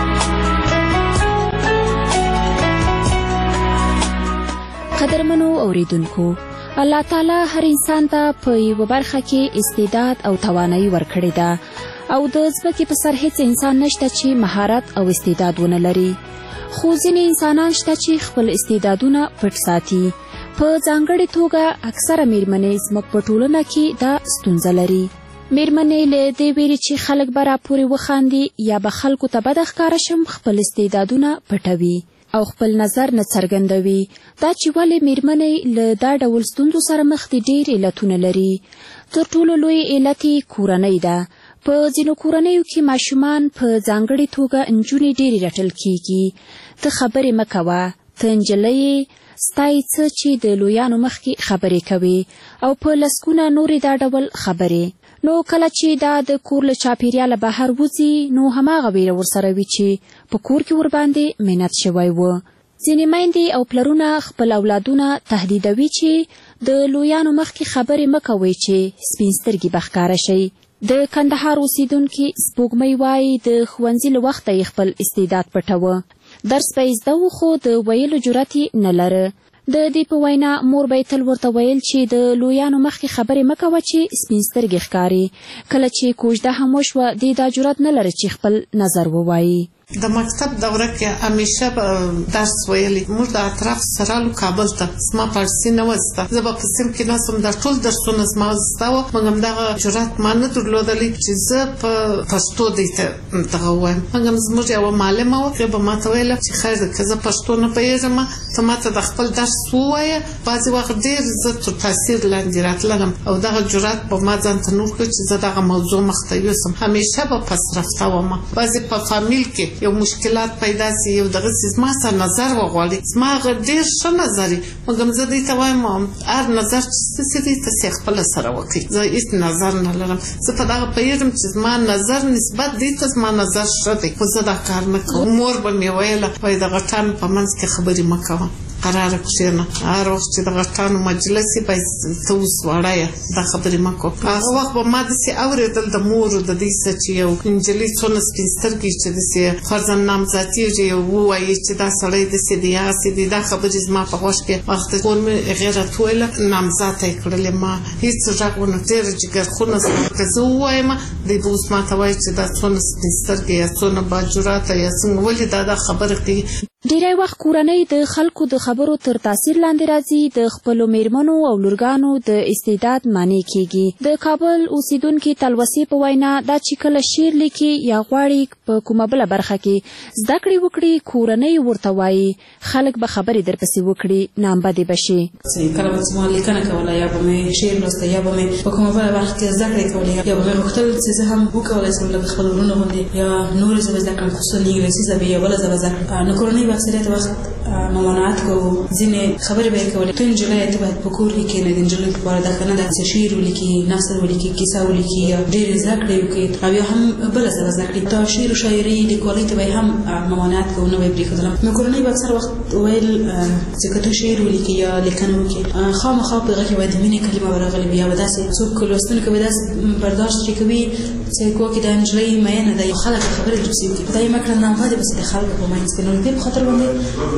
قدرمنو اوریدونکو، الله تعالی هر انسان ته په یوه برخه کې استعداد او توانایي ورکړې ده او د ځمکې په سر هیڅ انسان نشته چې مهارت او استعداد ونه لري. خو ځینې انسانان شته چې خپل استعدادونه پټ ساتي. په ځانګړې توګه اکثره میرمنې زموږ په ټولنه کې دا ستونزه لري. میرمنې له دې ویرې چې خلک به راپورې وخاندي یا به خلکو ته بده ښکاره شم خپل استعدادونه پټوي او خپل نظر نه څرګندوي. دا چې ولې میرمنې له دا ډول ستونزو سره مخ دي ډېر علتونه لري. تر ټولو لوی علت یې کورنۍ ده. په ځینو کورنیو کې ماشومان په ځانګړې توګه نجونې ډېرې رټل کیږي. ته خبرې مه کوه، ته نجلۍ یې، ستا یې څه چې د لویانو مخکې خبرې کوي او په لسګونه نورې دا ډول خبرې. نو کله چې دا د کور له چاپېریاله بهر وځي نو هماغه ویره ورسره وي چې په کور کې ورباندې منت شوی و. ځینې میندې او پلرونه خپل اولادونه تهدیدوي چې د لویانو مخکې خبرې مه کوئ چې سپین سترګې به ښکاره شئ. د کندهار اوسیدونکي سپوږمۍ وایي د ښوونځي له وخته یې خپل استعداد پټوه. درس به یې زده و خو د ویلو جرأت یې نه لره. د دې په وینا مور به یې تل ورته ویل چې د لویانو مخکې خبرې مه کوه چې سپین سترګې ښکاري. کله چې کوژده هم وشوه دې دا جرأت نه لره چې خپل نظر ووایي. د مکتب دوره کې همیشه درس ویلی. موږ د اطراف سرالو کابل ته زما پارسي نه وسته. زه به په سیم کې ناستم، دا ټول درسونه زما زده وه، مګر همدغه جرأت ما نه درلودلی چې زه په پښتو دې ته دغه ووایم. مګر زموږ یوه معلمه وه، هغې به ما ته ویله چې خیر دی که زه پښتو نه پوهېږم ته ما ته د خپل درس ووایه. بعضې وخت ډېر زه تر تاثیر لاندې راتللم او دغه جرأت به ما ځان ته نه ورکړ چې زه دغه موضوع مخته یوسم. همیشه به پس رفته وم. بعضې په فامیل کې یو مشکلات پیدا سي، یو دغه زما سره نظر وغواړي، زما هغه ډېر ښه نظر یې، مګر زه دې ته وایم هر نظر چې څه دی تاسې خپله سره وکړئ. زه هېڅ نظر نه لرم. زه په دغه پوهېږم چې زما نظر نسبت دې ته زما نظر ښه دی، خو زه دا کار نه کوم. مور به مې ویله وایي د غټانو په منځ کې خبرې مه کوه، قراره کښېنه. هر وخت چې د غټانو مجلس یې باید ته اوس وړه یې، دا خبرې مه کوه. هغه وخت به ما داسې اورېدل د مورو د دې څه چې یو نجلۍ څونه سپین سترګې چې داسې فرضاً نامزادېږي ووایي چې دا سړی داسې دی هغسې دی. دا خبرې زما په غوږ کې وخت مور مې هغې راته وویله نامزاده یې کړلې. ما هېڅ غږ ونه ډېره جګرخونه زما که زه ووایم دی به اوس ما ته وایي چې دا څونه سپین سترګې یا څونه باجراته یا څنګه، ولې دا خبرې کوي. ډیری وخت کورنۍ د خلکو د خبرو تر تاثیر لاندې راځي. د خپلو میرمنو او لورګانو د استعداد معنی کیږي. د کابل اوسیدونکي تلوسې په وینا دا چې کله شعر لیکي یا غواړي په کومه بله برخه کې زده کړې وکړي کورنۍ ورته وایي خلک به خبرې درپسې وکړي نامبدې به شي. کله به زما لیکنه کوله یا به مې شعر لوسته یا به مې په کومه بله برخه کې زده کړې کولې یا به مې غوښتل چې زه هم وکولی شم لکه خپل وروڼو غوندې یا نورې ژبې زده کړم، خصوصا انګلیسي ژبې یا بله ژبه زده کړم. نو کورنۍ به اکثریت وخت ممانعت کوو. ځینې خبرې به یې کولې ته نجلۍ ته باید په کور کې کښېنې، د نجلۍ لپاره دا که نه ده چې شعر ولیکي، نثر ولیکي، کیسه ولیکي یا ډېرې زده کړې وکړي او یا هم بله ژبه زده کړي. دا شعر و شاعري لیکوالۍ ته به یې هم ممانعت کوو، نه به یې پرېښودلم. نو کورنۍ به اکثر وخت ویل چې که ته شعر ولیکي یا لیکنه وکړي خامخا په هغه کې باید د مینې کلمه به راغلې وي یا به داسې څوک لوستونکي به داسې برداشت ترې کوي چې ګواکې دا نجلۍ مینه ده، یو خلک خبرې درپسې وکړي. دا یې مه کړه نامبدې بسې د خلکو په منځ کې. نو د دې په خاطر باندې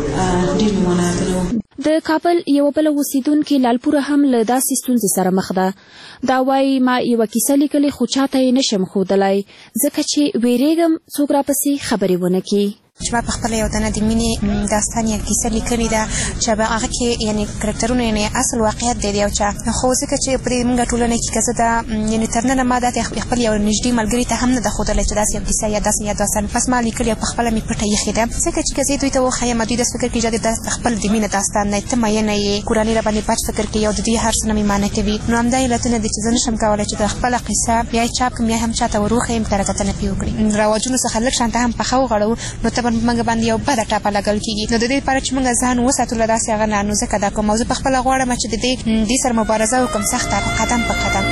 ډېر ممانعتونه وو. د کابل یوه بله اوسیدونکې لالپوره هم له داسې ستونزې سره مخ ده. دا وایي ما یوه کیسه لیکلې خو چاته یې نشم ښودلی ځکه چې ویرېږم څوک راپسې خبرې ونه کړي. چې ما په خپله یو دانه د مینې داستان یا کیسه لیکلې ده چې په هغه کې یعنې کرکټرونه یعنې اصل واقعیت دی د یو چا، خو ځکه چې په دې موږ ټولنه کې که زه دا یعنې تر ننه ما دا خپل یو نږدې ملګري ته هم نه ده ښودلی چې داسې یو کیسه یا داسې یا داستان بس ما لیکلې او په خپله مې پټه ایښې ده. ځکه چې که زه دوی ته وښیم دوی داسې فکر کوي چې دا خپل د مینې داستان دی، ته مینه یې، کورنۍ راباندې بد فکر کوي او د دوی هر څه نه مې مانع کوي. نو همدا علتونه دي چې زه نشم کولی چې د خپله قصه یا یې چاپ کړم یا هم چاته ور وښیم کره کتنه پرې وکړي. رواجونو څخه لږ شانته هم پخه وغړوو نو ته به موږ باندې یو بده ټاپه لګول کیږي. نو د دې لپاره چې موږ ځان وساتو له داسې هغه نه، نو ځکه دا کوم موضوع په خپله غواړم چې د دې سره مبارزه وکړم سخته قدم په قدم.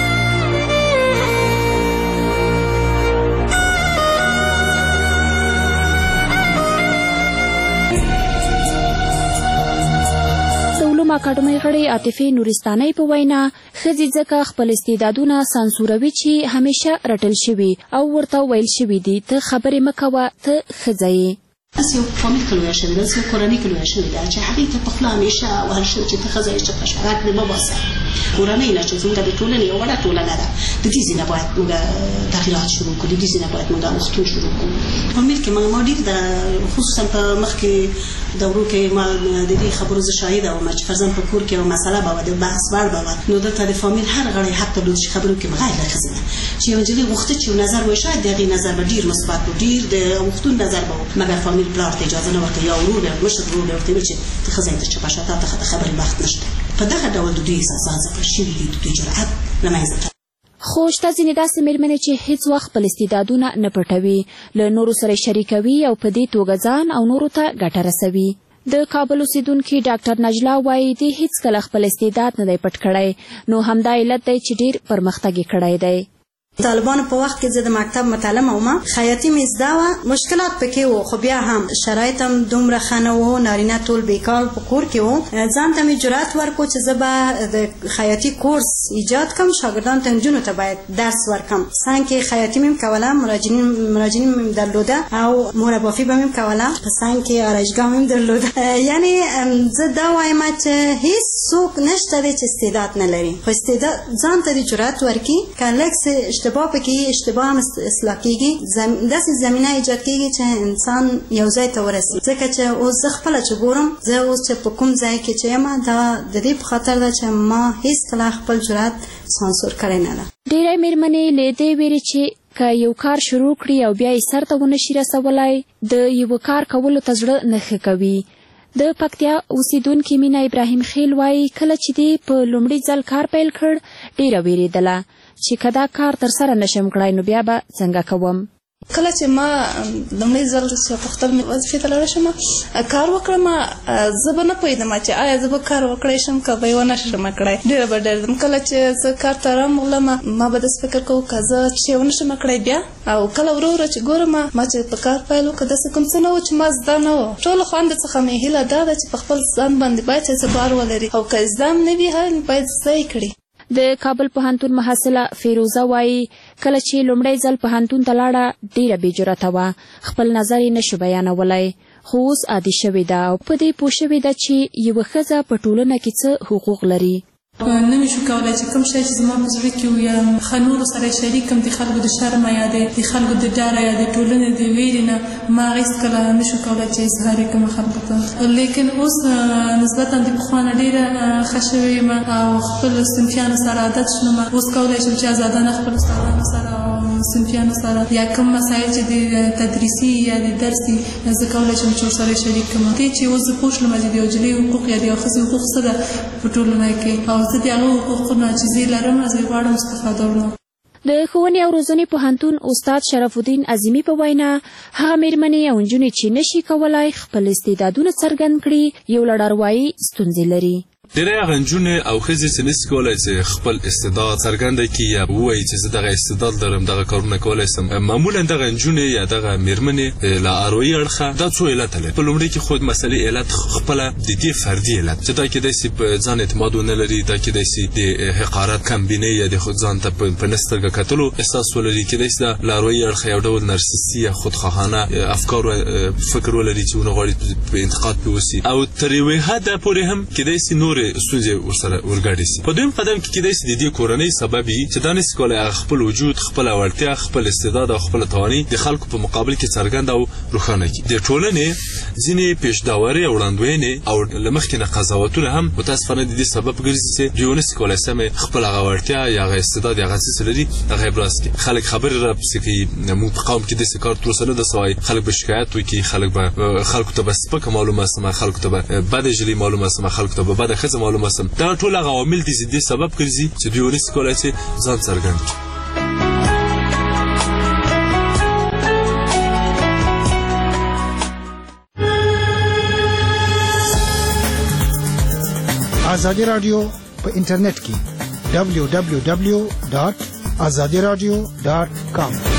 اکاډمۍ غړی عاطفې نورستانۍ په وینا ښځې ځکه خپل استعدادونه سانسوروي چې همیشه رټل شوي او ورته ویل شوي دي ته خبرې مه کوه ته ښځه یې. داسې یو فامیل کې لویه شوې ده، داسې یو کورنۍ کې لویه شوې ده چې هغې ته په خوله همیشه وهل شوي چې ته ښځه یې چې په شرک دې مه باسه. کورنۍ نه چې زموږ د ټولنې یو وړه ټولنه ده، د دې ځای نه باید موږ تغییرات شروع کړو، د دې ځای نه باید موږ اوښتون شروع کړو. فامیل کې ما ډېر د خصوصا په مخکې دورو کې ما د دې خبرو زه شاهده وم چې فرضاً په کور کې یوه مسله به وه، د بحث وړ به وه، نو دلته د فامیل هر غړی حق درلود چې خبرو کې بغیر له ښځې نه چې یوه نجلۍ غوښته چې یو نظر وایي، شاید د هغې نظر به ډېر مثبت و، ډېر د اوښتون نظر به و، مګر فامیل پلار ته اجازه نه ورکوي یا ورور به مشر ورور به ورته وایي چې ته ښځه یې ته چپه شه، تا ته د خبرې وخت نشته. په دغه ډول د دوی احساسات ځپل شوي دي، د دوی جرأت له منځه. خو شته ځینې داسې مېرمنې چې هیڅ وخت خپل استعدادونه نه پټوي، له نورو سره شریکوي او په دې توګه ځان او نورو ته ګټه رسوي. د کابل اوسیدونکي ډاکټر نجلا وایي دې هیڅکله خپل استعداد نه دی پټ کړی، نو همدا علت دی چې ډېر پرمختګ یې کړی دی. طالبانو په وخت کې زه د مکتب متعلمه وم، خیاطي مې زده وه، مشکلات پکې وو، خو بیا هم شرایط هم دومره ښه نه وو، نارینه ټول بیکار په کور کې وو. ځان ته مې جرأت ورکړو چې زه به د خیاطي کورس ایجاد کړم، شاګردانو ته نجونو ته باید درس ورکړم. څنګ کې خیاطي مې کوله، مراجعین مې درلوده او مهربافي به مې کوله، په څنګ کې آرایشګاه مې درلوده. یعنې زه دا وایم چې هیڅ څوک نشته دی چې استعداد نه لري، خو استعداد ځان ته د جرأت ورکړي، که لږ اشتباه پکې اشتباه هم اصلاح کېږي، داسې زمینه ایجاد کېږي چې انسان یو ځای ته ورسي. ځکه چې اوس زه خپله چې ګورم، زه اوس چې په کوم ځای کې چې یم، دا د دې په خاطر ده چې ما هېڅکله خپل جرأت سانسور کړی نه ده. ډېری مېرمنې له دې ویرې چې که یو کار شروع کړي او بیا یې سر ته ونه شي رسولی، د یوه کار کولو ته زړه نه ښه کوي. د پکتیا اوسیدونکې مینا ابراهیم خیل وایي کله چې دې په لومړي ځل کار پیل کړ ډېره ویرېدله چې که دا کار ترسره نشم کړی نو بیا به څنګه کوم. کله چې ما لومړی ځل چې غوښتل مې وظیفې ته لاړه شم کار وکړم، زه به نه پوهېدم چې آیا زه به کار وکړی شم که به یې ونه شم کړی. ډېره به ډېردم. کله چې زه کار ته رامغلم ما به داسې فکر کوم که زه چې ونه شم کړی بیا، او کله ورو ورو چې ګورم ما چې په کار پیل وکړ داسې کوم څه نه و چې ما زده نه و. ټولو خوند څخه مې هیله دا ده چې په خپل ځان باندې باید اعتبار ولري، او که زده هم نه وي باید زده یې کړي. د کابل پوهنتون محصله فیروزه وایي کله چې لومړی ځل پوهنتون ته لاړه ډېره بې جرأته وه، خپل نظر یې نشو بیانولی، خو اوس عادي شوې ده او په دې پوه شوې ده چې یوه ښځه په ټولنه کې څه حقوق لري. نه مې شو کولی چې کوم شی چې زما په زړه کې و یا ښه نورو سره یې شریک کړم، د خلکو د شرمه یا د خلکو د ډاره یا د ټولنې د ویرې نه ما هغه هېڅکله نه شو کولی چې اظهار یې کړم خلکو ته. لیکن اوس نسبتا د پخوا نه ډېره ښه شوې یم او خپلو صنفیانو سره عادت شوم. اوس کولی شم چې ازادانه خپلو استادانو سره او صنفیانو سره یا کوم مسایل چې د تدریسي یا د درسي زه کولی شم چې ورسره شریک کړم. دې چې اوس زه پوه شلم چې د یو نجلۍ حقوق یا د یو ښځې حقوق څه ده په ټولنه کې، او زه د هغه حقوقونه چې زه لرم زه یې غواړم استفاده وکړم. د ښوونې او روزنې پوهنتون استاد شرف الدین عظیمي په وینا هغه مېرمنې او نجونې چې نشي کولی خپل استعدادونه څرګند کړي یو لړ اروايي ستونزې لري. ډېری هغه نجونې او ښځې چې نشي کولی چې خپل استعداد څرګنده کړي یا ووایي چې زه دغه استعداد لرم دغه کارونه کولی شم، معمولا دغه نجونې یا دغه مېرمنې له اروایي اړخه دا څو علته لري. په لومړي کې خود مسلې علت خپله د دې فردي علت چې دا کېدای شي په ځان اعتماد ونه لري، دا کېدای شي د حقارت کمبینې یا د خود ځان ته په نه سترګه کتلو احساس ولري، کېدای شي د له اروایي اړخه یو ډول نرسیستي یا خودخواهانه افکار فکر ولري چې ونه غواړي په انتقاد پرې وسي، او تر یوې حده پورې هم کېدای شي نورې ستونزې ورسره ورګډې شي. په دویم قدم کې کېدای شي د دې کورنۍ سبب وي چې دا نشي کولی خپل وجود، خپله وړتیا، خپل استعداد او خپله توانایي د خلکو په مقابل کې څرګند او روښانه کړي. د ټولنې ځینې پیشداورۍ او وړاندوینې او له مخکې نه قضاوتونه هم متاسفانه د دې سبب ګرځي چې دوی ونشي کولی سمې خپل هغه وړتیا یا هغه استعداد یا هغه څه چې لري هغه ابراز کړي. خلک خبرې راپسې کوي، موږ په قوم کې داسې کار تر اوسه نه ده سوی، خلک به شکایت وکړي، خلکو ته به سپکه معلومه سمه، خلکو ته به بده نجلۍ معلومه سمه، خلکو ته به بده ښځه معلومه سم. دا ټول هغه عوامل دي چې دې سبب ګرځي چې دوی ونشي کولی چې ځان څرګند کړي. ازادي رادیو په انټرنیټ کې www.azadiradio.com